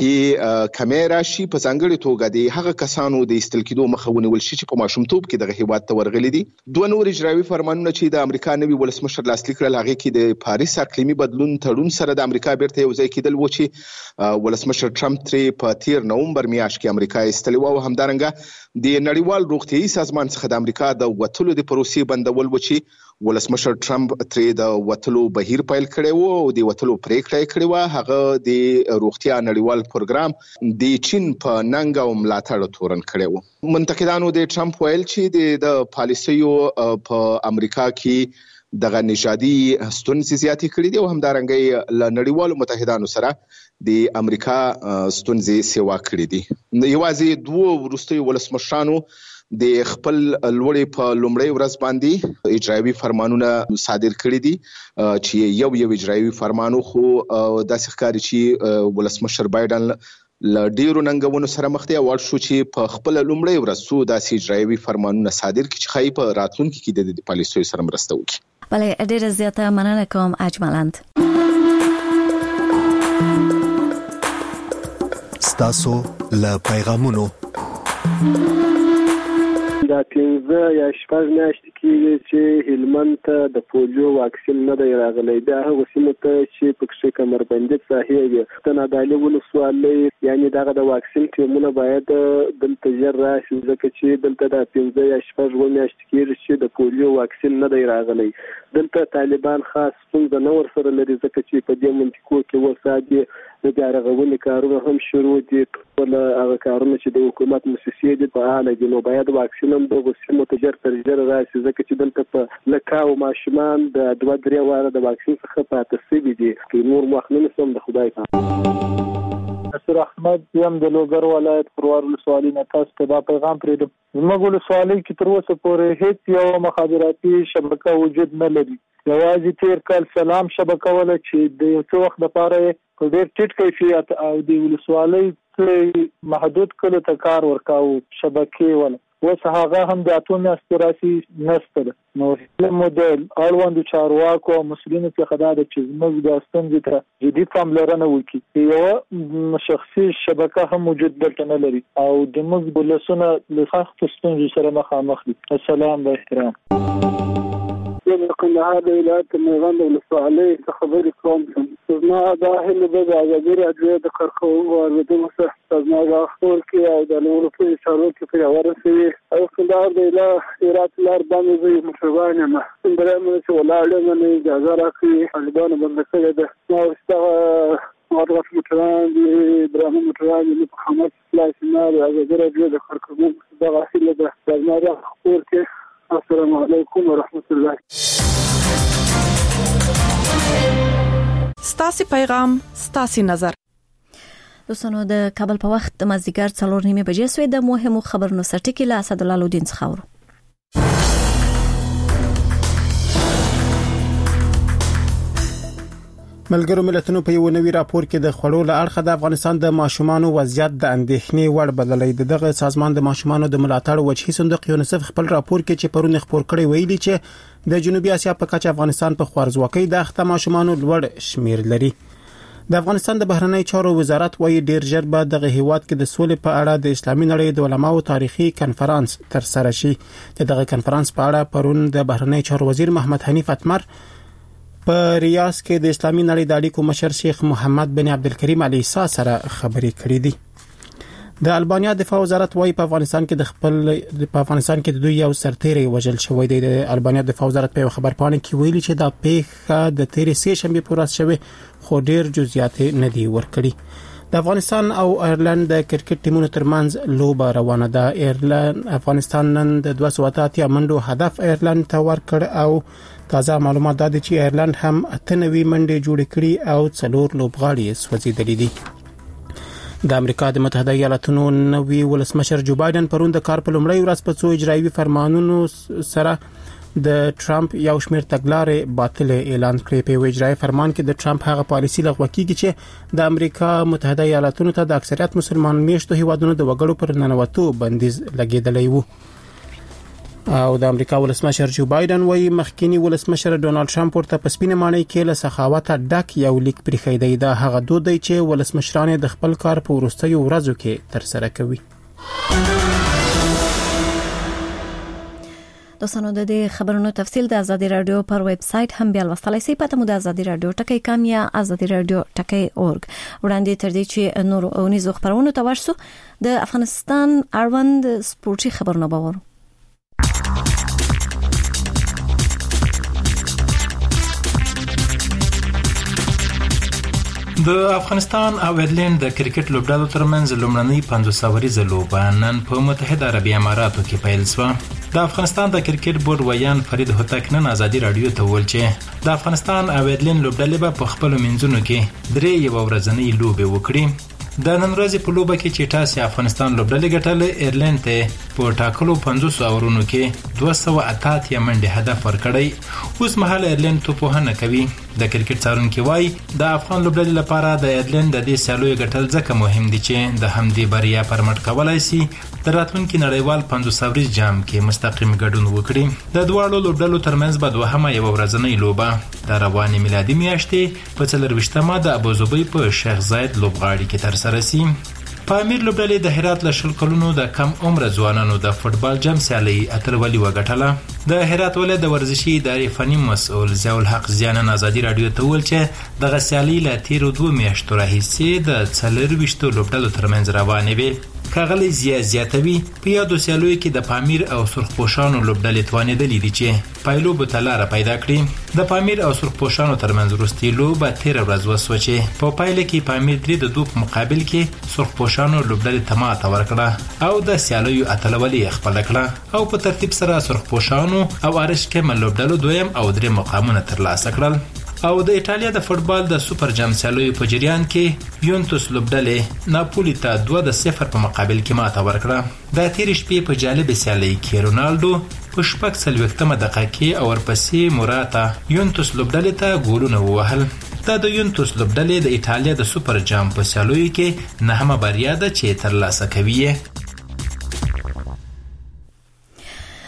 کې کمیرا شي، په ځانګړې توګه د هغه کسانو د ایستل کېدو مخه ونیول شي چې په ماشومتوب کې دغه هیواد ته ورغلي دي. دوه نور اجرایي فرمانونه چې د امریکا نوي ولسمشر لاسلیک کړل هغه کې د پاریس اقلیمي بدلون تړون سره د امریکا بیرته یو ځای کېدل و چې ولسمشر ټرمپ ترې په تیر نومبر میاشت کې امریکا ایستلی و او همدارنګه د نړیوال روغتیايي سازمان څخه د امریکا د وتلو د پروسې بندول و چې ولسمشر ټرمپ ترې د وتلو بهیر پیل کړی و او د وتلو پریکړه یې کړې وه. هغه د روغتیا نړیوال پروګرام د چین په ننګ او ملاتړ تورن کړی و. منتقدانو د ټرمپ ویل چې د پالیسیو په امریکا کې دغه نژادي ستونزې زیاتې کړې دي او همدارنګه له نړیوالو متحدانو سره د امریکا ستونزې سیوا کړې دي. یوازې دوه وروستیو ولسمشرانو د خپل لوړې په لومړۍ ورځ باندې اجرایي فرمانونه صادر کړي دي چې یو یو اجرایي فرمانو خو داسې ښکاري چې ولسمشر بایدن له ډیرو ننګونو سره مخ دی او اړ شو چې په خپل لومړۍ ورځ څو داسې اجرایي فرمانونه صادر کړي چې ښایي په راتلونکي کې د پالیسیو سره مرسته وکړي. بله ډیره زیاته مننه کوم اجملند. ستاسو له پیغامونو دا پنځه یا شپږ میاشتې کېږي چې هلمند ته د پولیو واکسین نه دی راغلی. دا هغو سیمو ته چې پکښې کمربندي ساحې وي د نادعلي ولسوالۍ یعنې دغه د واکسین ټیمونه باید دلته ژر راشي ځکه چې دلته دا پنځه یا شپږ اووه میاشتې کېږي چې د پولیو واکسین نه دی راغلی. دلته طالبان خاص ستونزه نه ورسره لري ځکه چې په دې منطقو کې اوس د بیا رغونې کارونه هم شروع دي. ټول هغه کارونه چې د حکومت موسسې دي فعاله دي نو باید واکسین هم دغو سیمو ته ژر تر ژره راشي ځکه چې دلته په لکاو ماشومان د دوه درې واره د واکسین څخه پاته شوي دي. که نور وخت نه نیسم د خدای په نصیر احمد یم د لوګر ولایت پروار ولسوالۍ نه تاسو ته دا پیغام پرېږدم. زموږ ولسوالۍ کې تر اوسه پورې هېڅ یوه مخابراتي شبکه وجود نه لري. یوازې تېر کال سلام شبکه وله چې د یو څه وخت دپاره په ډېر ټیټ کیفیت او د ولسوالۍ محدود کلو ته کار ورکاو شبکې وله. اوس هغه هم د اتو میاشتو راسي نشته ده. نو مو د اړوندو چارواکو او مسؤلینو څخه دا ده چې زموږ د ستونزې ته جدي پاملرنه وکړي. یوه شخصي شبکه هم وجود دلته نه لري او د موږ ولسونه له سختو ستونزو سره مخامخ دي. السلام و احترام. کندهار د ولایت میوند ولسوالۍ څخه خبرې کوم. زما دا هیله ده د ازادي راډیو د کارکوونکو اوریدونکو سره زما د خپل کې او د نورو په اشارو کې پرې ورسوي او کندهار د هرات لار باندې زه مشربان یم څنګه مې چې ولاړم نه اجازه راکړي طالبانو بند کړی ده. نو ستاسو مارغف متران دي ابراهیم متران دي محمد الله سنار ازادي راډیو د کارکوونکو د غاښله ده زما د خپل کې. السلام علیکم ورحمت الله. ستاسو پیغام ستاسو نظر. دوستانو د کابل په وخت د مازیګر څلور نیمه بجې سوې د مهمو خبرونو سرټکی له اسد الله لودین څخه ورو. ملګرو ملتونو په یو نوي راپور کې د خړو له اړخه د افغانستان د ماشومانو وضعیت د اندېښنې وړ بللې. دغه سازمان د ماشومانو د ملاتړ وجهي صندوق یونیسف خپل راپور کې چې پرون خبر کړی ویلي چې د جنوبي اسیا په کچه افغانستان په خوارزواکۍ د اخته ماشومانو لوړ شمیر لري. د افغانستان د بهرنی چارو وزارت وايي ډیر ژر به د هیواد کې د سولې په اړه د اسلامي نړۍ د علماو تاریخي کنفرانس تر سره شي. دغه کنفرانس په اړه پرون د بهرنی چارو وزیر محمد حنیف اتمر په ریاض کې د اسلامي نړۍ د اړیکو مشر شیخ محمد بن عبدالکریم علی سا سره خبرې کړې دي. د البانیا دفاع وزارت وايي په افغانستان کې د خپل په افغانستان کې د دوی یو سرتیری وژل شوی دی. د البانیا دفاع وزارت په خبر پاڼه کې ویلي چې دا پیښه د تیرې سه شنبه پر ورځ شوه خو ډیر جزئیات نه دی ورکړي. د افغانستان او ایرلند د کرکټ ټیمونو ترمنځ لوبه روانه ده. ایرلند افغانستان نن د دوه سوه اتیا منډو هدف ایرلند ته ورکړ او تازه معلومات دا دي چې ایرلند هم اتنوي منډې جوړې کړې او څلور لوبغاړي سوځېدلي دي. د امریکا د متحده ایالاتونو نوي ولسمشر جو بایدن پرون د کار په لومړۍ ورځ په څو اجرایوي فرمانونو سره د ټرمپ یو شمېر تګلارې باطل اعلان کړې. په اجرایي فرمان کې د ټرمپ هغه پالیسي لغوه کیږي چې د امریکا متحده ایالاتونو ته د اکثریت مسلمان میشتو هیوادونو د وګړو پر ننوتو بندیز لګیدلی وو. او د امریکا ولسمشر جو بایدن وايي مخکینی ولسمشر ډونالد ټرمپ ورته په سپینه معنی کې له سخاوت ډک یو لیک پرې دی. دا هغه دود دی چې ولسمشران د خپل کار په وروستیو ورځو کې تر سره کوي. دوستانو د دې خبرونو تفصیل د ازادي رادیو پر ویب سټ هم بیا لوستلای شئ. پته مو د ازادي رادیو ټکی کام یا ازادي رادیو ټکی اورګ. وړاندې تر دې چې نور اونیزو خبرونه ته ورسو د افغانستان اړوند سپورتي خبرونه باور. د افغانستان او ایرلند د کرکټ لوبډالو ترمنځ لومړنۍ پنځوس اوریزه لوبه نن په متحده عربي اماراتو کې پیل شوه. د افغانستان د کرکټ بورډ ویان فرید هوتک نن ازادي رادیو ته وویل چې د افغانستان او ایرلند لوبډلې به په خپل منځونو کې درې یو ورځنۍ لوبې وکړي. د نن ورځې په لوبه کې چې ټاس افغانستان لوبډلې ګټلې ایرلند ته په ټاکلو پنځوس اورونو کې دوه سوه اته اتیا منډې هدف ورکړی. اوس مهال ایرلند توپوهنه کوي. د کرکټ څارونکي وایي د افغان لوبډلې لپاره د ایرلند د دې سیالیو ګټل ځکه مهم دي چې د همدې بریا پر مټ کولای شي د راتلونکي نړیوال پنځوس اوریز جام کې مستقیم ګډون وکړي. د دواړو لوبډلو ترمنځ به دوهمه یو ورځنۍ لوبه د روانې میلادي میاشتې په څلرویشتمه د ابوظبي په شیخ زاید لوبغاړي کې ترسره شي. په امیر لوبډلې د هرات له شل کلونو د کم عمر ځوانانو د فوټبال جام سیالي اتلولي وګټله. د هرات ولایت د ورزشي ادارې فني مسؤل ضیاء الحق زیانن ازادي رادیو ته وویل چې دغه سیالي له تیرو دوه میاشتو راهیسې د څلرویشتو لوبډلو ترمنځ روانې وي. ښاغلی ضیاء زیاتوي په یادو سیالیو کې د پامیر او سرخپوشانو لوبډلې توانېدلې دي چې پایلوبو ته لاره پیدا کړي. د پامیر او سرخپوشانو ترمنځ وروستۍ لوبه تېره ورځ وسوه چې په پایله کې پامیر درې د دوه په مقابل کې سرخپوشانو لوبډلې ته ماته ورکړه او د سیالیو اتلولي یې خپله کړه او په ترتیب سره سرخپوشانو او ارش کمل لوبډلو دویم او درې مقامونه ترلاسه کړل. او د ایټالیا د فوټبال د سوپر جام سیالیو په جریان کې یونتوس لوبډلې ناپولی ته دوه د صفر په مقابل کې ماته ورکړه. د تېرې شپې په جالب سیالۍ کې رونالدو په شپږ څلوېښتمه دقیقه کې او ورپسې موراتا یونتوس لوبډلې ته ګولونه ووهل. دا د یونتوس لوبډلې د ایټالیا د سوپر جام په سیالیو کې نهمه بریا ده چې ترلاسه کوي.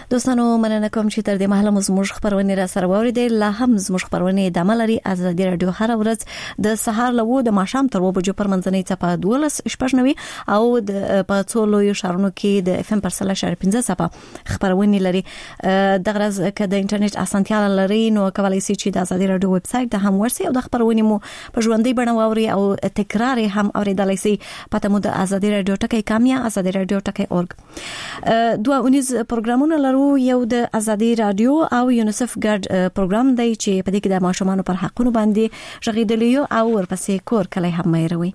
دوستانو مننه کوم چې تر دې مهاله زموږ خبرونه را سره ووري لا هم زموږ خبرونه د عمل لري ازادي رادیو هر ورځ د سهار لوو د ماښام تر و بجو پر منځنۍ چپه دولس شپږنوي او د پاتولو یو شارونو کې د اف ام پر سلا شهر پنځه چپه خبرونه لري د غرض ک د انټرنیټ اسانتیا لري نو کولای شي چې د ازادي رادیو ویب سټ د هم ورسي او د خبرونه مو په ژوندۍ بڼه ووري او تکرار هم اوریدلای شي پته مو د ازادي رادیو ټکی کامیا ازادي رادیو ټکی اورګ دوه اونیز پروګرامونه لرو یو د ازادي رادیو او یونیسف ګډ پروګرام دی چې په دې کې د ماشومانو پر حقونو باندې ژغېدلی او ورپسې کور کلی هم مېروي.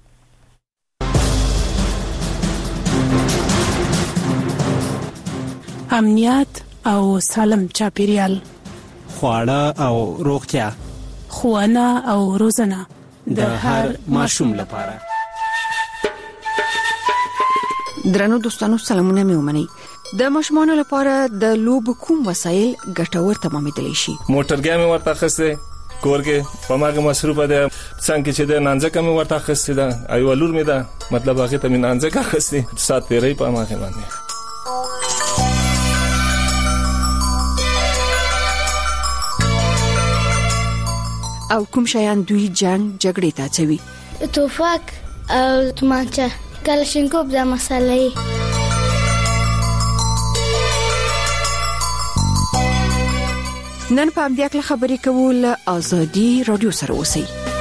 امنیت او سالم چاپیریال، خواړه او روغتیا، ښوونه او روزنه د هر ماشوم لپاره. درنو دوستانو سلامونه مې ومنئ. د ماشومانو لپاره د لوب کوم وسایل ګټور تمامېدلی شي؟ موټرګی مې ورته اخیستی، کور کې په ماګه مصروفه ده، څنګه چې د نانځکه مې ورته اخیستی ده، ایوه لور مې ده مطلب هغې ته مې نانځکه اخیستی، سات تیری په ماګه باندې. او کوم شیان دوی جنگ جګړې ته اچوي؟ توفک او تومانچه، کلاشینکوف د مسالې. نن په دې اړه خبرې کوو له ازادي رادیو سره اوسئ.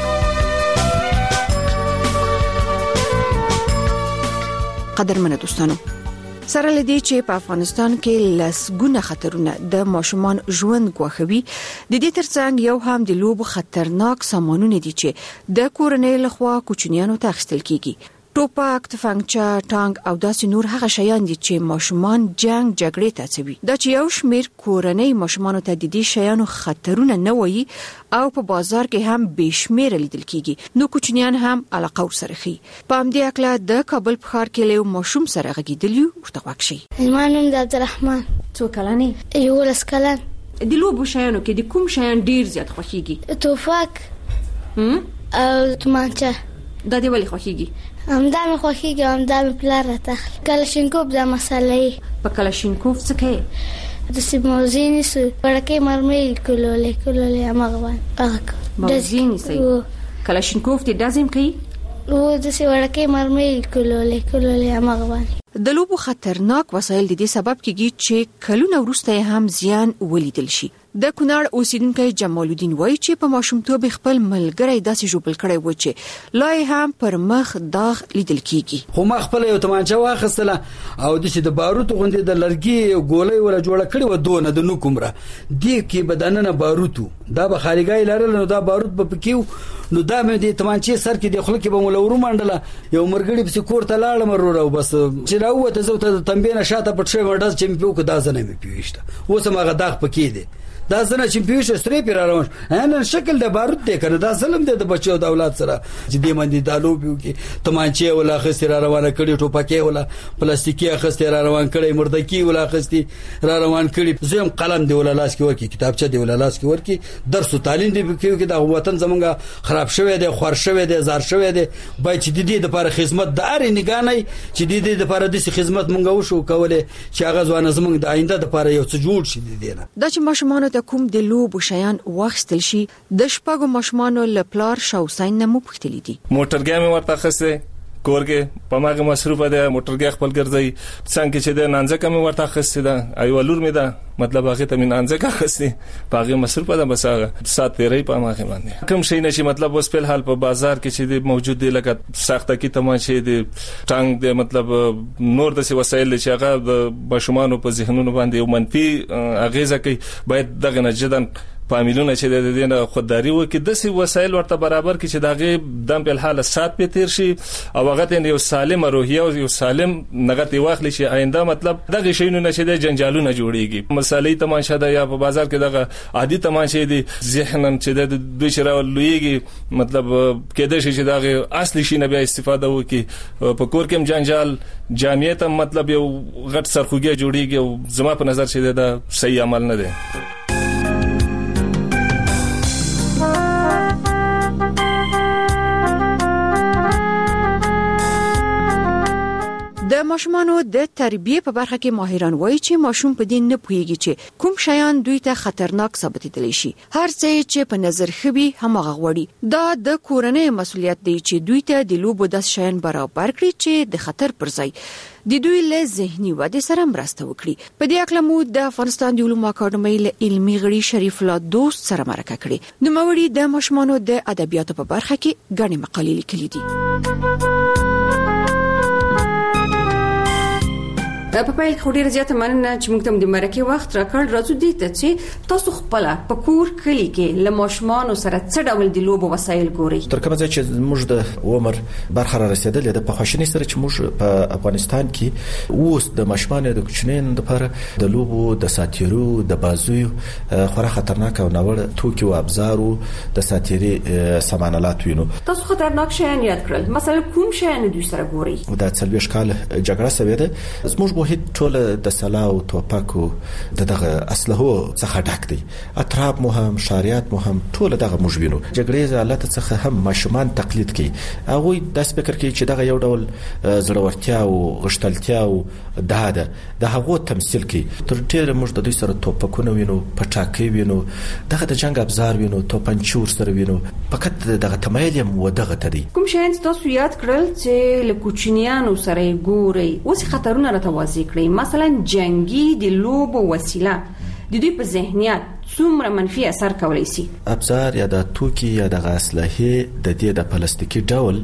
قدرمنه دوستانو، سره لدی چې په افغانستان کې لسګونه خطرونه د ماشومان ژوند ګواښوي، د دې ترڅنګ یو هم د لوبو خطرناک سامانونه دي چې د کورنۍ لخوا کوچنیانو ته اخیستل کیږي. ټوپک، تفنګچه، ټانک او داسې نور هغه شیان دي چې ماشومان جنگ جګړې ته اچوي. دا چې یو شمیر کورنۍ ماشومان ته د دې شیانو خطرونه نه وایي او په بازار کې هم بشمیره لیدل کیږي، نو کوچنیان هم علاقه ورسره خي. په همدې اکله د کابل په ښار کې له ماشوم سره غږیدلی ورته واکشي. زما نوم د عبدالرحمن. څو کلن یې؟ یولس کلن. د لوبو شیانو کې د کوم شیان ډیر زیات خوښیږي؟ توفک او تومانچه. دا دی ولې خوښیږي؟ همدا مې خوښیږي، همدا مې پلار راته. کلاشینکوف د مسالې. په کلاشینکوف څه کوي؟ داسې موضوع نیسو، وړکۍ مرمۍ کلولې کلولې هماغه باندې موضوع نیسئ. کلاشینکوف دې ډزم کوي؟ او داسې وړکۍ مرمۍ کلولې کلولې هماغه باندې. د لوبو خطرناک وسایل د دې سبب کیږي چې کلونه وروسته هم زیان ولیدل شي. د کونړ اوسیدونکو جمال الدین وایي چې په ماشومتوب خپل ملګری داسې جوړ کړی و چې لای هم پر مخ داغ لیدل کیږي. خو ما خپل یو تمانچه واخیستله او د چې د باروت غوندې د لرګي ګولۍ ولا جوړه کړې و دونه د نو کومره دی کې بدننه باروتو دا به خارګای لرل، نو دا باروت به پکېو، نو دا مې د تمانچې سر کې د خلک به مولورو منډله یو مرګړي په کور ته لاړم ورور او بس چې راوته زه ته تنبینه شاته پټ شوی ورډز چې مې پیو کو دا زنه مې پیوښته اوس هغه داغ پکې دی. دا زنه چې پیوښه ستري پر روان ان شکل د باروت دی کنه، دا ظلم دی د بچو د اولاد سره چې دې باندې دالو پیو کې تمانچې ولا خسته را روانه کړي، ټوپکې ولا پلاستیکي خسته را روان کړي، مردکی ولا خسته را روان کړي، زم قلم دی ولا لاس کې ورکی، کتابچه دی ولا لاس کې ورکی، درس او تعلیم دی کې کې د وطن زمونږه خراب شوی دی، خور شوی دی، زار شوی دی. باید چې د دې لپاره خدمت د اړ نگانې چې د دې لپاره د خدمت مونږ وشو کوله چې هغه ځوان زمونږ د آینده لپاره یو څه جوړ شي دی نه. دا چې ماشومان د کوم د لوبو شیان واخیستل شي، د شپږو ماشومانو لپلار شاوسین نه مو پوښتلی دي. موټرګی مې ورته اخیستی، کور کې په ماګه مصروفه ده، موټرګی خپل ګرځي، څنګه چې د نانځکه مې ورته اخیستی ده، ایوه لور مې ده مطلب هغې ته مې نانځکه اخیستی، په هغې مصروفه ده، بس هغه سات تیری په ماغې باندې. کوم شی نه چې مطلب اوس فی الحال په بازار کې چې دی موجود دی لکه ساختکي تمانچې دی، ټانک دی، مطلب نور داسې وسایل چې هغه د ماشومانو په ذهنونو باندې یو منفي اغېزه کوي، باید دغه نه جداً فامیلونه چې د دې نه خودداري وکړي، داسې وسایل ورته برابر کړي چې د هغې دم په الحال سات پې تیر شي او هغه ته یو سالمه روحیه او یو سالم نغتې واخلي چې آینده مطلب دغه شیونه نه چې د جنجالونه جوړیږي. مسالې تمانچه ده یا په بازار کې دغه عادي تمانچې دي، ذهناً چې د دوی چې راولویږي مطلب کېدای شي چې دغه اصلي شي نه بیا استفاده وکړي، په کور کې هم جنجال، جامعیت هم مطلب یو غټ سرخوږی جوړیږي او زما په نظر چې دا صحیح عمل نه دی. د ماشومانو د تربیه په برخه کې ماهران وایي چې ماشوم په دې نه پوهیږي چې کوم شیان دوی ته خطرناک ثابتېدلی شي. هر څه چې په نظر خوي همغه غوړي. دا د کورنۍ مسؤلیت دی چې دوی ته د لوبو د شیان برابر کړي چې د خطر پر ځای د دوی له ذهني ودې سره مرسته وکړي. په دې اړه مو د افغانستان د علومو اکاډمۍ له علمي غړي شریف الله دوست سره مرکه کړې. د موري د ماشومانو د ادبیاتو په برخه کې غني مقالې لیکلې دي. په پیل کې ډیره زیاته مننه چې موږ ته د مرکه وخت راکړ. راځو دې ته چې تاسو خپل په کور کلی کې له ماشومانو سره څه ډول د لوبو وسایل ګوري؟ تر کومه ځای چې موږ د عمر برخه را رسیدلې ده په خوشنۍ سره چې موږ په افغانستان کې اوس د ماشومانو د کوچنیانو لپاره د لوبو د ساتیرو د بازویو خورا خطرناک او ناوړه توکي او ابزارو د ساتيري سامانالات وینو. تاسو خطرناک شیان یاد کړل، مثلا کوم شیان دوی سره ګوري؟ دا څلويش کال جګړه سوي ده. زموږ هیڅ ټول د سلاو توپکو دغه اسلحو څخه ډک دي. اطراب مو هم شاریات مو هم ټول دغه موږ وینو. جګړې زالت څخه هم ماشومان تقلید کوي. هغه د فکر کوي چې دغه یو ډول زړورتیا او غشتلتیا او داده د هغه تمثيل کوي. تر ډیره موږ د دوی سره توپکونه وینو، پټاکي وینو، دغه د جنگ ابزار وینو، توپنچور سره وینو. فقط دغه تمایل هم ودغه تدي. کوم شین تاسو یاد کړل چې له کوچنیانو سره ګوري اوس خطرونه راته کړی؟ مثلا جنگي د لوبو وسیله د دوی په ذهنیت څومره منفي اثر کولی شي؟ ابزار یا د توکي یا د غسلې د دې د پلاستیکي ډول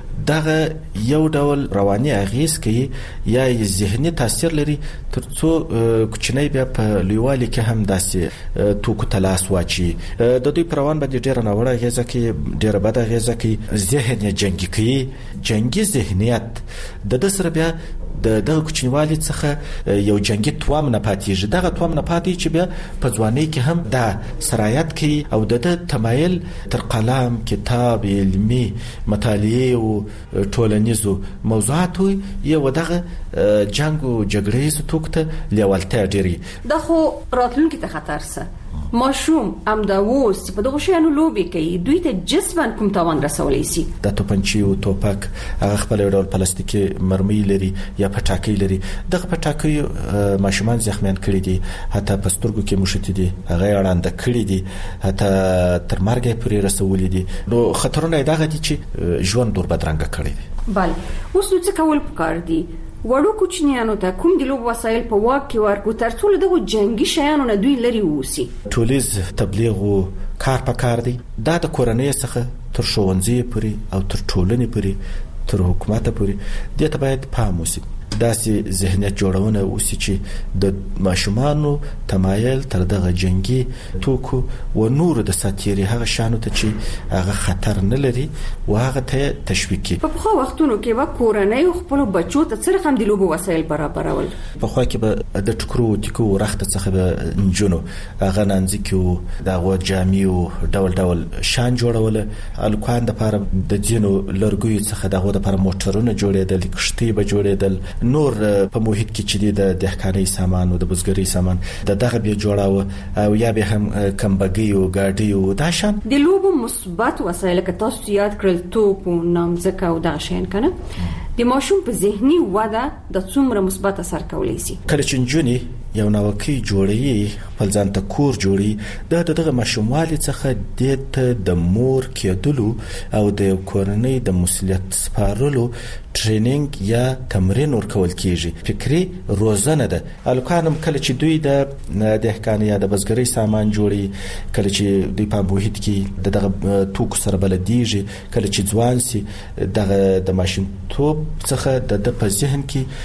دغه یو ډول رواني اغیز کوي یا ذهني تاثیر لري ترڅو کوچنی بیا په لویوالي کې هم داسې توکو تلاس واچي. د دوی پروان باندې ډیره ناوړه اغیزه کوي، ډیره بد اغیزه کوي، ذهن جنگي کوي. جنگي ذهنیت د د سره بیا د دغه کوچنیوالي څخه یو جنگي توام نه پاتېږي. دغه توام نه پاتې چې بیا په ځواني کې هم دا سرایت کوي او د تمایل تر قلم، کتاب، علمي مطالعه او ټولنیزو موضوعاتو یو دغه جنگ او جګړې ستوکته لیوالتیا ډیری. دا خو راتلونکي ته خطر سه. ماشوم ام دا ووس په دغه شیانو لوبي کوي، دوی ته جسمن کوم تاوان رسولای شي؟ د توپنچي او توپک هغه خپل ډول پلاستیکي مرمۍ لري یا پټاکي لري. دغه پټاکي ماشومان زخمیان کړي دي، حتی پسترګو کې مشته دي، هغه اړاند کړي دي، حتی تر مرګ پورې رسولي دي. نو خطرونه دغه دي چې ژوند دور بدرنګ کړي دي. بله، اوس څه کول پکار دي؟ وړو کوچنیانو ته کوم د لوبو وسایل په واک کې ورکو ترڅو دغه جنگي شیانو نه دوی لري ووسی؟ ټولیز تبلیغ او کار پکار دی. دا د کورنۍ څخه تر ښوونځي پورې او تر ټولنې پورې تر حکومت پورې دې ته باید پام وشي. داسې ذهنیت جوړونه وسی چې د ماشومانو تمایل تر دغه جنگي توکو و نور د ساتيري هغه شانو ته چې هغه خطر نه لري او هغه ته تشویق کوي. په خو وختونو کې وا کورنۍ خپل بچو ته څرخ هم د لوبو وسایل برابرول. په خو کې به د ټکرو ټکو رخت څخه به نجونو هغه نانځکو دغه جامع او ډول ډول شان جوړول. الکوان د لپاره د دینو لرګوي څخه دغه د لپاره موټرونه جوړېدل، کشتۍ به جوړېدل. نور په محیط کې چې د دهقانۍ سامان او د بزګرۍ سامان د دغه بیا جوړاوه او یا به هم کمبګي او ګاډي او دا شان د لوبو مثبت وسایل که تاسو یاد کړل توپ او نامځکه او دا شین کنه د ماشوم په ذهني وده د څومره مثبت اثر کولی شي. کله چې نجونې یو نوکي جوړي خپل ځان ته کور جوړي د دغه ماشوموالي څخه د مور کېدلو او د کورنۍ د مسؤلیت سپارلو ټریننګ یا تمرین ورکول کیږي. فکری روزنه ده. الکانم کله چې دوی د دهقان یا د بزګرۍ سامان جوړي، کله چې دوی په محیط کې دغه توکو سره بلدیږي، کله چې ځوان سي دغه د ماشین توپ څخه د په ذهن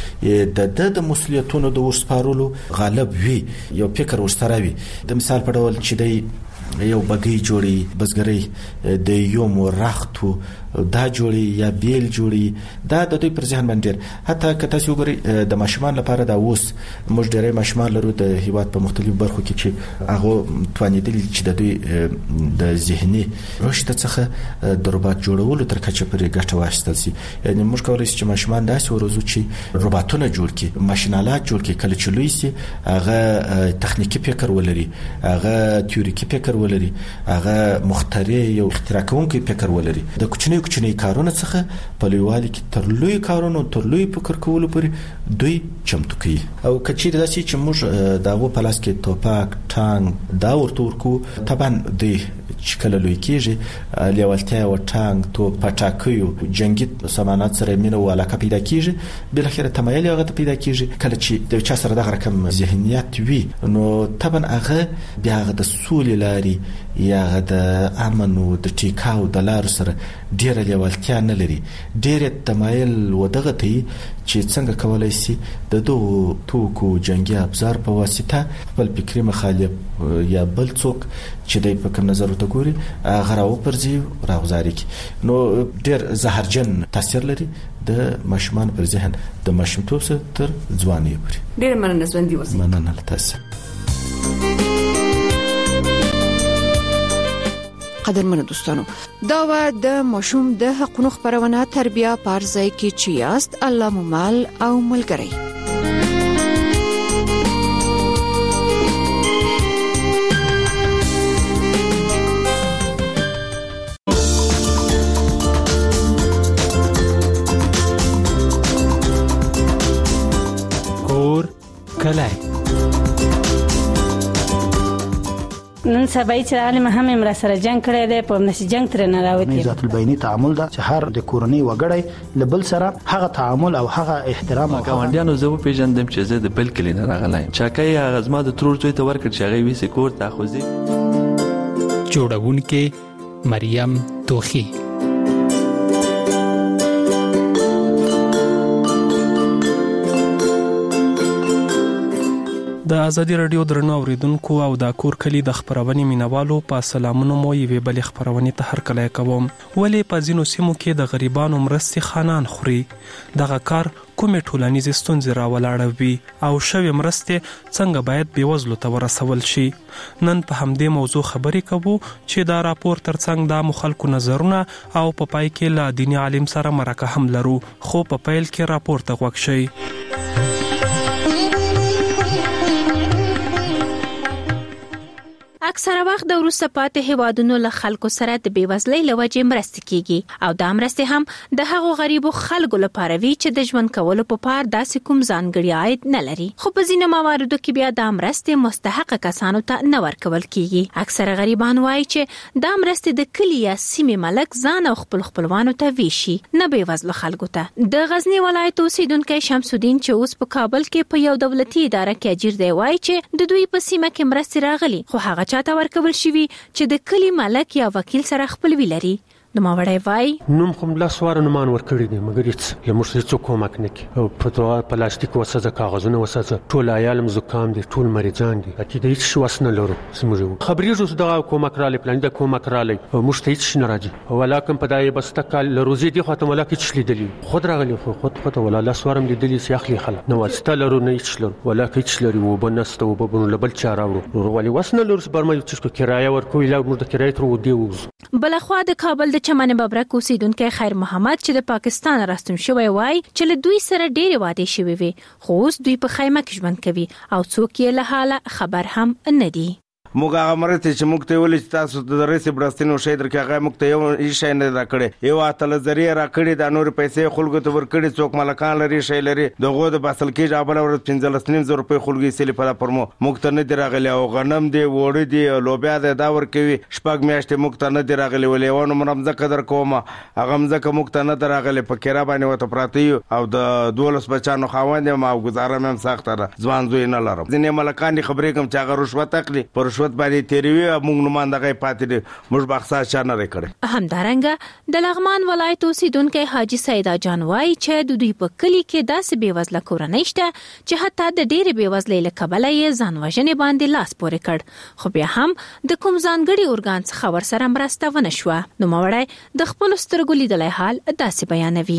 کې د د مسؤلیتونو د ورسپارلو غالب وي، یو فکر ورسره وي. د مثال په ډول چې دی یو بګي جوړي، بزګرۍ د یو مرختو دا جوړي یا بیل جوړي، دا د دوی پر ذهن باندې حتی که تاسو وګورئ د ماشومان لپاره دا اوس موږ ډېرې ماشومان لرو د هیواد په مختلفو برخو کې چې هغه توانیدل چې د دوی د ذهني رشد څخه د روباټ جوړولو تر کچه پرې ګټه واخیستل شي. یعنی موږ کولای شو چې ماشومان داسې وروزو چې روباټونه جوړ کړي، ماشینالات جوړ کړي. کله چې لوی سي هغه تخنیکی فکر ولري، هغه تیوریکي فکر ولري، هغه مخترع یو اختراع کوونکی فکر ولري. د کوچنی کوچنی کارونو څخه په لویوالي کې تر لوی کارونو تر لوی فکر کولو پورې دوی چمتو کوي. او کچیر داسې چې موږ داغه په لاس کې توپاک ټانک دا ورته ورکو، طبعا دوی چې کله لوی کېږي لیوالتیا او ټانک توپ پټاکیو جنگي سامانات سره مینه او علاقه پیدا کیږي، بل اخر تمایل هغه ته پیدا کیږي. کله چې د چا سره دغه رقم ذهنیت وي نو طبعا هغه بیا د سولې لاري یا د امن او د ټیکاو د لار سره ډیره لیوالتیا نه لري، ډیره تمایل ودغه ته چې څنګه کولای شي د دوه توکو جنگي ابزار په واسطه خپل فکری مخالف یا بل څوک چې د په کوم نظر ته ګوري غراو پرځي راغزاري کی. نو ډیر زهرجن تاثیر لري د ماشومان پر ذهن د ماشومتوب سره تر ځواني پورې. ډیر مننه ژوندۍ اوسئ. مننه تاسو. قدرمنو دوستانو، دا و د ماشوم د حقوقو خبرونه تربیه پارځای کې چې یاست الله ممال او ملګری. کور کلای نن سبا چې عالم هم امر سره جنگ کړی دی، په نشي جنگ تر نه راوتی. ذات البینی تعامل دا چې هر د کورنۍ وګړي لبل سره هغه تعامل او هغه احترام او ګاونډیانو زه په پیژندم چې زه د بل کلی نه راغلایم. چاکای هغه زما د ترور ځای ته ورکړ چې هغه ویسه کور ته خوځي. جوړونکې مریم توخی. د ازادي رادیو درنو اوریدونکو او د کور کلی د خبرونې مینوالو په سلامونو مو یوې بل خبرونې ته هر کله کوم. ولې په ځینو سیمو کې د غریبانو مرستې خانان خوري؟ دغه کار کومې ټولنیزې ستونزې راولاړوي او شوې مرستې څنګه باید بېوزلو ته ورسول شي؟ نن په همدې موضوع خبرې کوو چې دا راپور ترڅنګ د مخالکو نظرونه او په پای کې له دیني عالم سره مرکه هم لرو، خو په پیل کې راپور ته غوږ شئ. اکثره وخت د وروسته پاتې هیوادونو له خلکو سره د بیوزلۍ له وجې مرستې کیږي او دا مرستې هم د هغو غریبو خلکو لپاره وي چې د ژوند کولو په پار داسې کوم ځانګړي عاید نه لري. خو په ځینو مواردو کې بیا دا مرستې مستحق کسانو ته نه ورکول کیږي. اکثره غریبان وایي چې دا مرستې د کلی یا سیمې ملک ځان او خپل خپلوانو ته ویشي، نه بیوزلو خلکو ته. د غزنی ولایت اوسیدونکی شمس الدین چې اوس په کابل کې په یو دولتي اداره کې اجیر دی وایي چې د دوی په سیمه کې مرستې راغلي، خو هغه چاته ورکول شوی چې د کلی مالک یا وکیل سره خپلوي لري. نو ما وړای وای نوم خو لا سوار نه مان ور کړی دی مګر هیڅ لمر څه کومک نه کی او په دوا پلاستیک وسه کاغذونه وسه ټول عیالم زکام دي ټول مریضان دي اته د هیڅ شوس نه لرو سمجو خبرې جو دغه کومک را لپلان د کومک را لای او مشته هیڅ نه راځي ولاکم په دای بس تکال لروزي دي خو ته ملاک هیڅ لیدلی خود راغلی خو خود خود ولا لا سوارم لیدلی سیاخلی خلا نو واستلرو نه هیڅ لرو ولا هیڅ لري و بنست و ببن لبل چاراو نو ولی وسنه لرس برمایو چې کرایه ورکوي لا مرده کرایه تر ودی وز بلخوا د کابل د چمن ببرک اوسیدونکو خیر محمد چې د پاکستان راستون شوی وای چې له دوی سره ډېر واده شوی وي خو اوس دوی په خیمه کې ژوند کوي او څوک یې له حاله خبر هم نه دی. موږ هغه مرته چې موږ ته ولې تاسو د رئیس برستینو شي درکې هغه موږ ته یو شي نه راکړي یو اتل ذریعہ راکړي د نور پیسې خلکو ته ورکړي څوک ملکان لري شي لري دغه د باسل کې جابل ور پنځلس نیم زره روپۍ خلګي سلی په پرمو موږ ته نه دی راغلي او غنم دی وړي دی لوبیا دی دا ورکوي شپږ میاشتې موږ ته نه دی راغلي ولې ونه مرمزه قدر کومه هغه مزه موږ ته نه دی راغلي په کیرا باندې وته پراتی او د دولس بچانو خاوند ما گزاره مم سخت را ځوان زوی نه لرم ځینې ملکان خبرې کوم چې هغه رشوت اخلي پر رشوت باندې تیری موږ نمائندګي پاتې دي موږ بخښه چا نه کړې. همدارنګه د لغمان ولایت اوسیدونکو حاجی سیدا جان وای چې د دوی په کلی کې داسې بیوزله کورنۍ شته چې حتی د ډېر بیوزلۍ له کبله یې ځان وژنې باندې لاس پورې کړ خو بیا هم د کوم ځانګړي ارګان څخه ورسره مرسته ونه شوه. نو مړای د خپل سترګو لیدلای حال داسې بیانوي.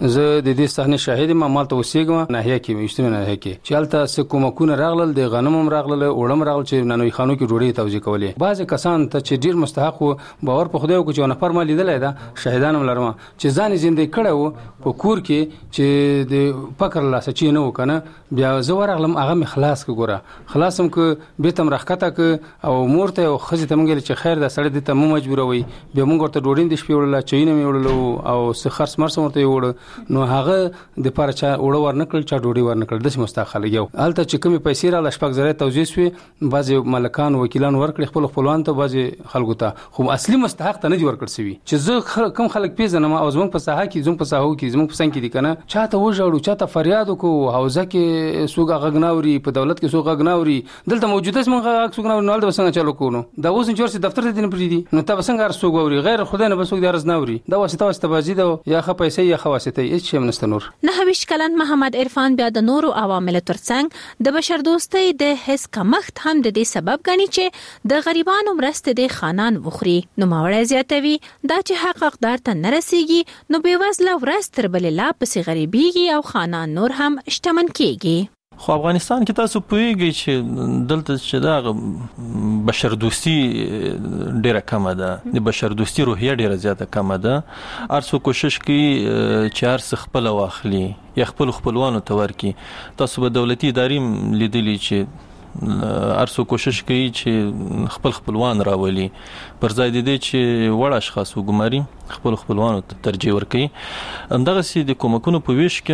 زه د دې صحنه شاهد ما مالته وسیګم نه هي کې مشتمه نه هي کې چالتہ سکومکونه راغلل د غنمم راغلل وړم راغل چې ننوي خانو کې ډوډۍ توزیع کولې بعض کسان ته چې ډیر مستحق باور په خدای او چې نفر ما لیدلای دا شهیدانم لرم چې ځان زندې کړو په کور کې چې د فکر لا سچې نه وکنه بیا زه ورغلم هغه می خلاص ک ګوره خلاصم ک به تم رخته ک او مورته او خزه ته مونږ چې خیر د سړی د ته مو مجبوروي به مونږ ورته ډوډۍ د شپې وړل چینه می وړل او سخر سمر سمرته وړ نو هغه د پرچا وړ ورنکل چا ډوډۍ ورنکل د مستقله یو الته چې کومې پیسې را لشپک زره توزیع شوې بعض ملکان وکیلان ورکړي خپل خپلوان ته بعض خلکو ته خو اصلي مستحق ته نه دی ورکړ سوي چې زه کم خلک پیژنم او زموږ په ساحه کې زموږ په ساحو کې زموږ په سن کې دي کنه چاته وژړو چاته فریاد وکړو حوزه کې سوګه غغناوري په دولت کې سوګه غغناوري دلته موجوده څنګه سوګناوري نو د وسنګ چالو کوو دا اوس چې ورسې دفتر ته نه پریدي نو تاسو څنګه سوګوري غیر خدای نه بسوګ د ارزناوري دا واسطه واسطه بازي دا یا خ پیسې یا خ واسطه هیڅ شی منستنور نه ویش کلن محمد عرفان بیا د نورو عوامل ترڅنګ د بشر دوستۍ د حس کمښت هم د دې سبب غني چې د غریبانو مرسته د خانان وخوري نو ماوړی زیاتوي دا چې حق حقدار ته نه رسیږي نو بیوزله ورځ تر بلې لا پسې غریبیږي او خانان نور هم شتمن کیږي خو افغانستان کې تاسو پوهیږئ چې دلته چې دا بشر دوستی ډیره کمه ده د بشر دوستی روحیه ډیره زیاته کمه ده ارڅو کوشش کوي چې ارڅ خپل واخلي یا خپل خپلوانو ته ورکي تاسو به دولتي ادارې لیدلی چې ارڅو کوشش کوي چې خپل خپلوان راولي پر ځای د دې چې وړ اشخاص وګماري خپل خپلوانو ته ترجیح ورکړي همدغه سي د کومکونو په ویش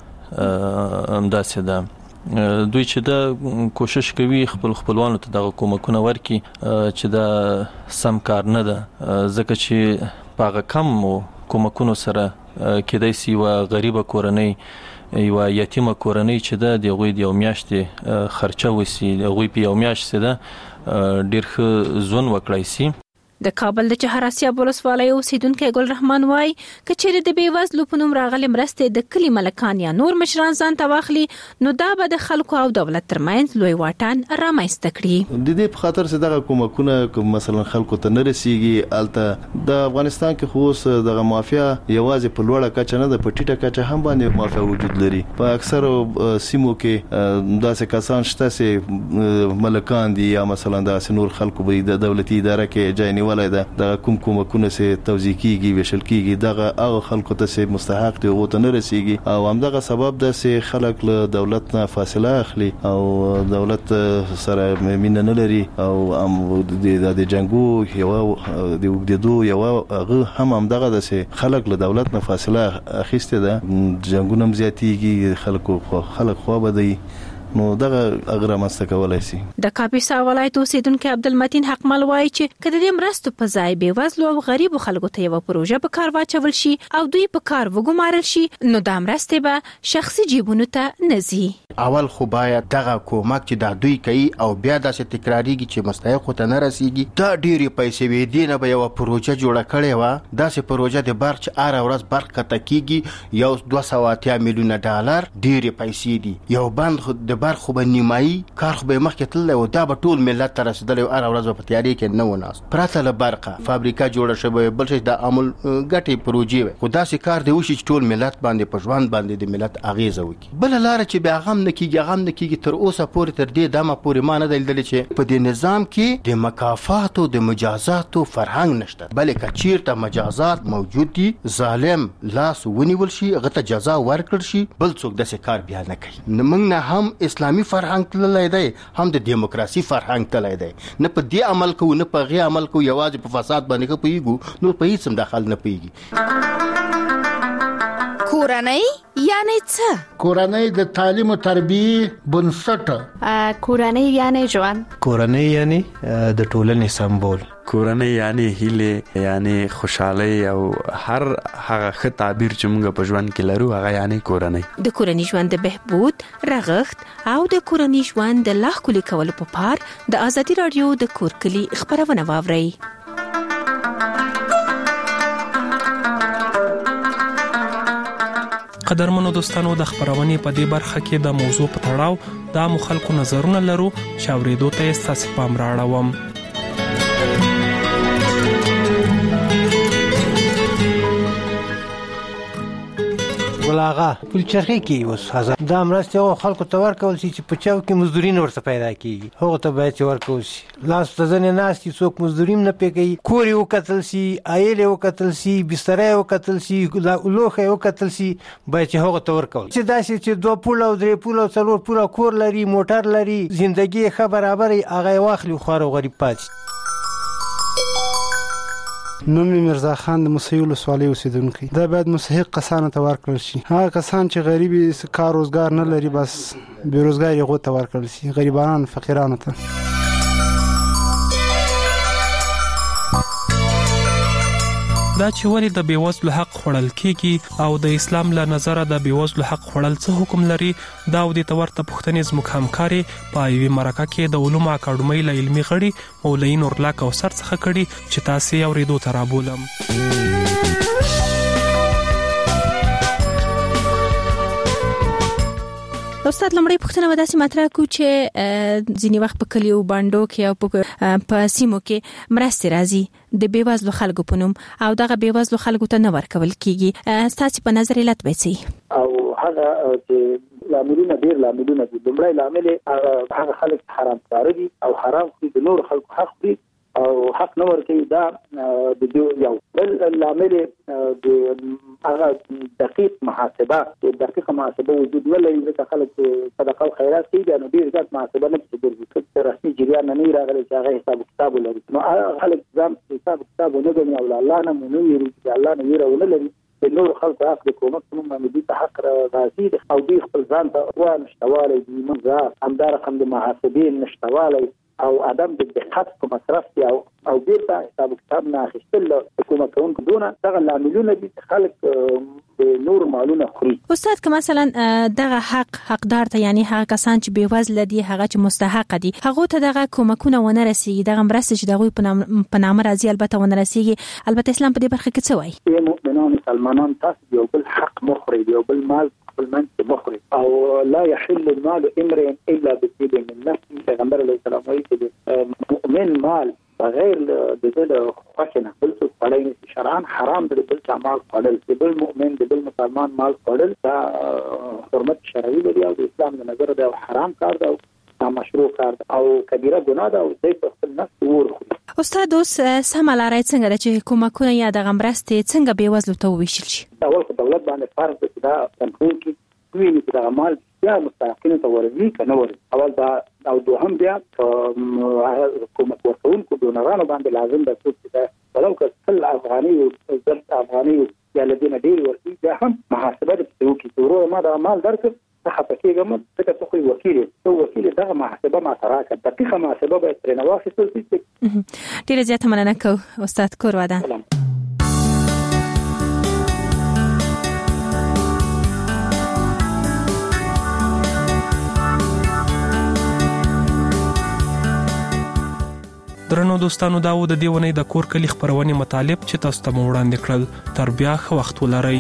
کې همداسې ده دوی چې دا کوشش کوي خپل خپلوانو ته دغه کومکونه ورکي چې دا سم کار نه ده ځکه چې پاغه کم کومکونو سره کېدای سي و غریبه کورنۍ یو یتیمه کورنۍ چې دا د غوي د یو میاشتې خرچه وسی د غوي په یو میاشت سره ډیر ښه ځون وکړای سي د کابل د چهاراسیاب ولسوالۍ اوسیدونکو ګل رحمان وای کچېره د بیوزلو په نوم راغلي مرستې د کلی ملکان یا نور مشران ځان ته واخلي نو دا به د خلکو او دولت ترمنځ لوی واټن رامنځته کړي د دې په خاطر چې دغه کومکونه کوم مثلا خلکو ته نه رسیږي الته د افغانستان کې خو دغه مافیا یوازې په لوړه کچه نه ده په ټیټه کچه هم باندې مافیا وجود لري په اکثر سیمو کې داسې کسان شته چې ملکان دي یا مثلا داسې نور خلکو به د دولتي اداره کې ځای نیولای ده د کوم کومکونه سه توزیع کیږي وشل کیږي دغه هغه خلکو ته سه مستحق دي او ته نه رسیږي او همدغه سبب د سه خلک له دولت نه فاصله اخلي او دولت سره مين نه لري او د جنگو یو د وګدو یو هغه هم همدغه د سه خلک له دولت نه فاصله اخیسته ده جنگونم زیاتیږي خلکو خلک خو به دی نو دغه اغره مستکولای شي د کاپیسا ولایت اوسیدونکو عبدالمتین حقمل وایي چې کله د مرستو په ځای به وزلو او غریبو خلکو ته یو پروژه په کار واچول شي او دوی په کار وګمارل شي نو د مرستې به شخصي جیبونو ته نزي اول خو باید دغه کومک چې د دوی کوي او بیا داسې تکراریږي چې مستحق ته نه رسیږي دا ډېری پیسې وې دي نه به یو پروژه جوړه کړې و داسې پروژه د برق ار ورځ برق کته کیږي یو دوه سوه اتیا میلیونه ډالر ډېری پیسې دي یو بند خو د برق خو به نیمایي کار خو به مخکې تللی و دا به ټول ملت ته رسېدلی ار ورځ په تیارې کې نه و ناست پرته له برقه فابریکه جوړه شوې بل شی د عمل ګټې پروژې وي خو داسې کار دی وشي چې ټول ملت باندې په ژوند باندې د ملت اغیزه وکړي بل لار چې بیا غم نه کیږي غم نه کیږي تر اوسه پورې تر دې دمه پورې ما نه دی لیدلی چې په دې نظام کې د مکافاتو د مجازاتو فرهنګ نشته بلې که چیرته مجازات موجود دي ظالم لاس ونیول شي هغه ته جزا ورکړل شي بل څوک داسې کار بیا نه کوي موږ نه هم اسلامي فرهنګ تللی دی هم د دیموکراسي فرهنګ تللی دی نه په دې عمل کوو نه په هغې عمل کوو یوازې په فساد باندې ښه پوهېږو نور په هېڅ هم دخل نه پوهېږي کورنۍ یعنی څه؟ کورنۍ د تعلیم او تربیې بنسټ. کورنۍ یعنی ژوند. کورنۍ یعنی د ټولنې سمبول. کورنۍ یعنی هیله یعنی خوشحالي او هر هغه ښه تعبیر چې موږ په ژوند کې لرو هغه یعنی کورنۍ. د کورنۍ ژوند د بهبود رغښت او د کورنۍ ژوند د لا ښکلي کولو په پار د ازادي رادیو د کور کلی خبرونه واورئ. قدرمنو دوستانو د خبرونې په دې برخه کې د موضوع په تړاو د عامو خلکو نظرونه لرو چې اورېدو ته یې ستاسې پام رااړوم. هغه پل چرخي کې اوس هزار دا مرسته خلکو ته ورکول شي چې په چاو کې مزدوري نه ورته پیدا کیږي هغه ته باید ورکول شي لاس ته ځنه ناس چې څوک مزدوري نه پیږي کور یو قتل شي ایل یو قتل شي بستر یو قتل شي لوخه یو قتل شي باید چې هغه ته ورکول چې داسې چې دوه پوله او درې پوله او څلور پوله کور لري موټر لري ژوندۍ ښه برابرې هغه واخلي خو غریب پاتې نوم مرزا خان د موسهي ولسوالۍ اوسیدونکی دا باید مستحق کسانو ته ورکړل شي هغه کسان چې غریبي کار روزګار نه لري بس بیروزګار یې غوته ورکړل شي غریبانو فقیرانو ته دا چې ولې د بیوزلو حق خوړل کیږي او د اسلام له نظره د بیوزلو حق خوړل څه حکم لري دا د تورته پښتنې زموږ همکاري په یوې مرکه کې د علومو اکاډمۍ له علمي غړي مولوي نورالله کوثر څخه کړي چې تاسو یې اورېدو ته رابولم. استاد لمړی پوښتنه وداسې مطرح کو چې ځینی وخت په کلیو باندې کې او په سیمو کې مرستې راځي د بیوزلو خلکو په نوم او دغه بیوزلو خلکو ته نه ورکول کیږي تاسو په نظر علت وایي او هغه چې لاملونه ډیر لاملونه دي لمړی لامل هغه خلک حرام کار دي او حرام خوري د نور خلکو حق دي او حق نه ورکوي دا د یو بل لامل د هغه دقیق محاسبه د دقیق محاسبه وجود نه لري چې خلک صدقه او خیرات کوي نو ډیر زیات محاسبه نه کوي چې رسمي جریان نه راغلي چې هغه حساب کتاب لري نو خلک ځم حساب کتاب نه کوي او الله نه مونږ یې چې الله نه یې ونه لري د نور خلک حق د کومک په باندې دي حق راځي او دوی خپل ځان ته وانشتواله دي موږ همدار هم د محاسبین نشتواله او ادم د دقت په مصرف دی او او بیرته حساب کتاب نه اخیستل حکومت کوونکو دونه دغه لاملونه دي خلک د نور مالونه خوري. استاد که مثلا دغه حق حقدار ته یعنی هغه کسان چې بیوزله دي هغه چې مستحق دي هغه ته دغه کومکونه ونه رسیږي دغه مرسته چې دغه په نامه راځي البته ونه رسیږي البته اسلام په دې برخه کې څه وایي؟ مؤمنان مسلمانان تاسو یو بل حق مخري یو بل مال بالمنس مخرج او لا يحل المال امرئ الا بطيب من نفسه پیغمبر علیه السلام وایي چې مؤمن مال بغیر د دې خوښنه بل څه پړای شرعاً حرام دی بل څه مال خړل دی بل مؤمن دی بل مسلمان مال خړل دا حرمت شرعي دی او د اسلام د نظر دا حرام کار دی او مشروع کار دی او کبیره ګناه ده او دوی په خپل نفس ورخوري. استاد اوس سم لارای څنګه چې کومکونه یا د غمرستې څنګه بیوزلو ته وویشل شي؟ اول په دولت باندې فرض دی دا کنټرول کی دوی چې د عمل یا مستحقین ته ورغلي کنه ورغلي اول دا او دوهم بیا حکومت ورکوونکو دونرانو باندې لازم ده چې ولو که څل افغاني او ځل افغاني یا لدينا ډیر ورته بیا هم محاسبه د وکي ورو ما د عمل درک څه پکېږم څه څه خو وکیل او وکیل دغه محاسبه ما تراکه دقیقه محاسبه به تر نو واخیستل شي. ډیر زیات مننه کوم استاد کورواده. درنو دوستانو دا و د دې ونې د کور کلی خبرونه مطالب چې تاسو ته وړاندې کړل تر بیا خو وخت ولرئ.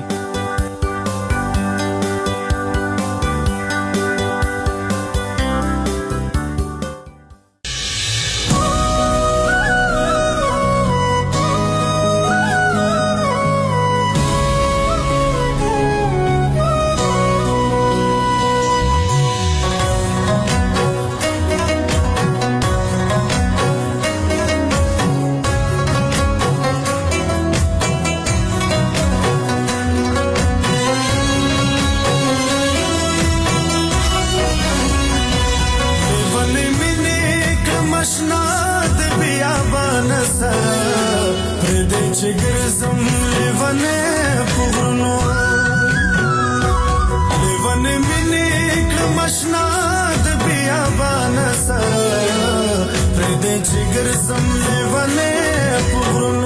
जिगर समझे वाले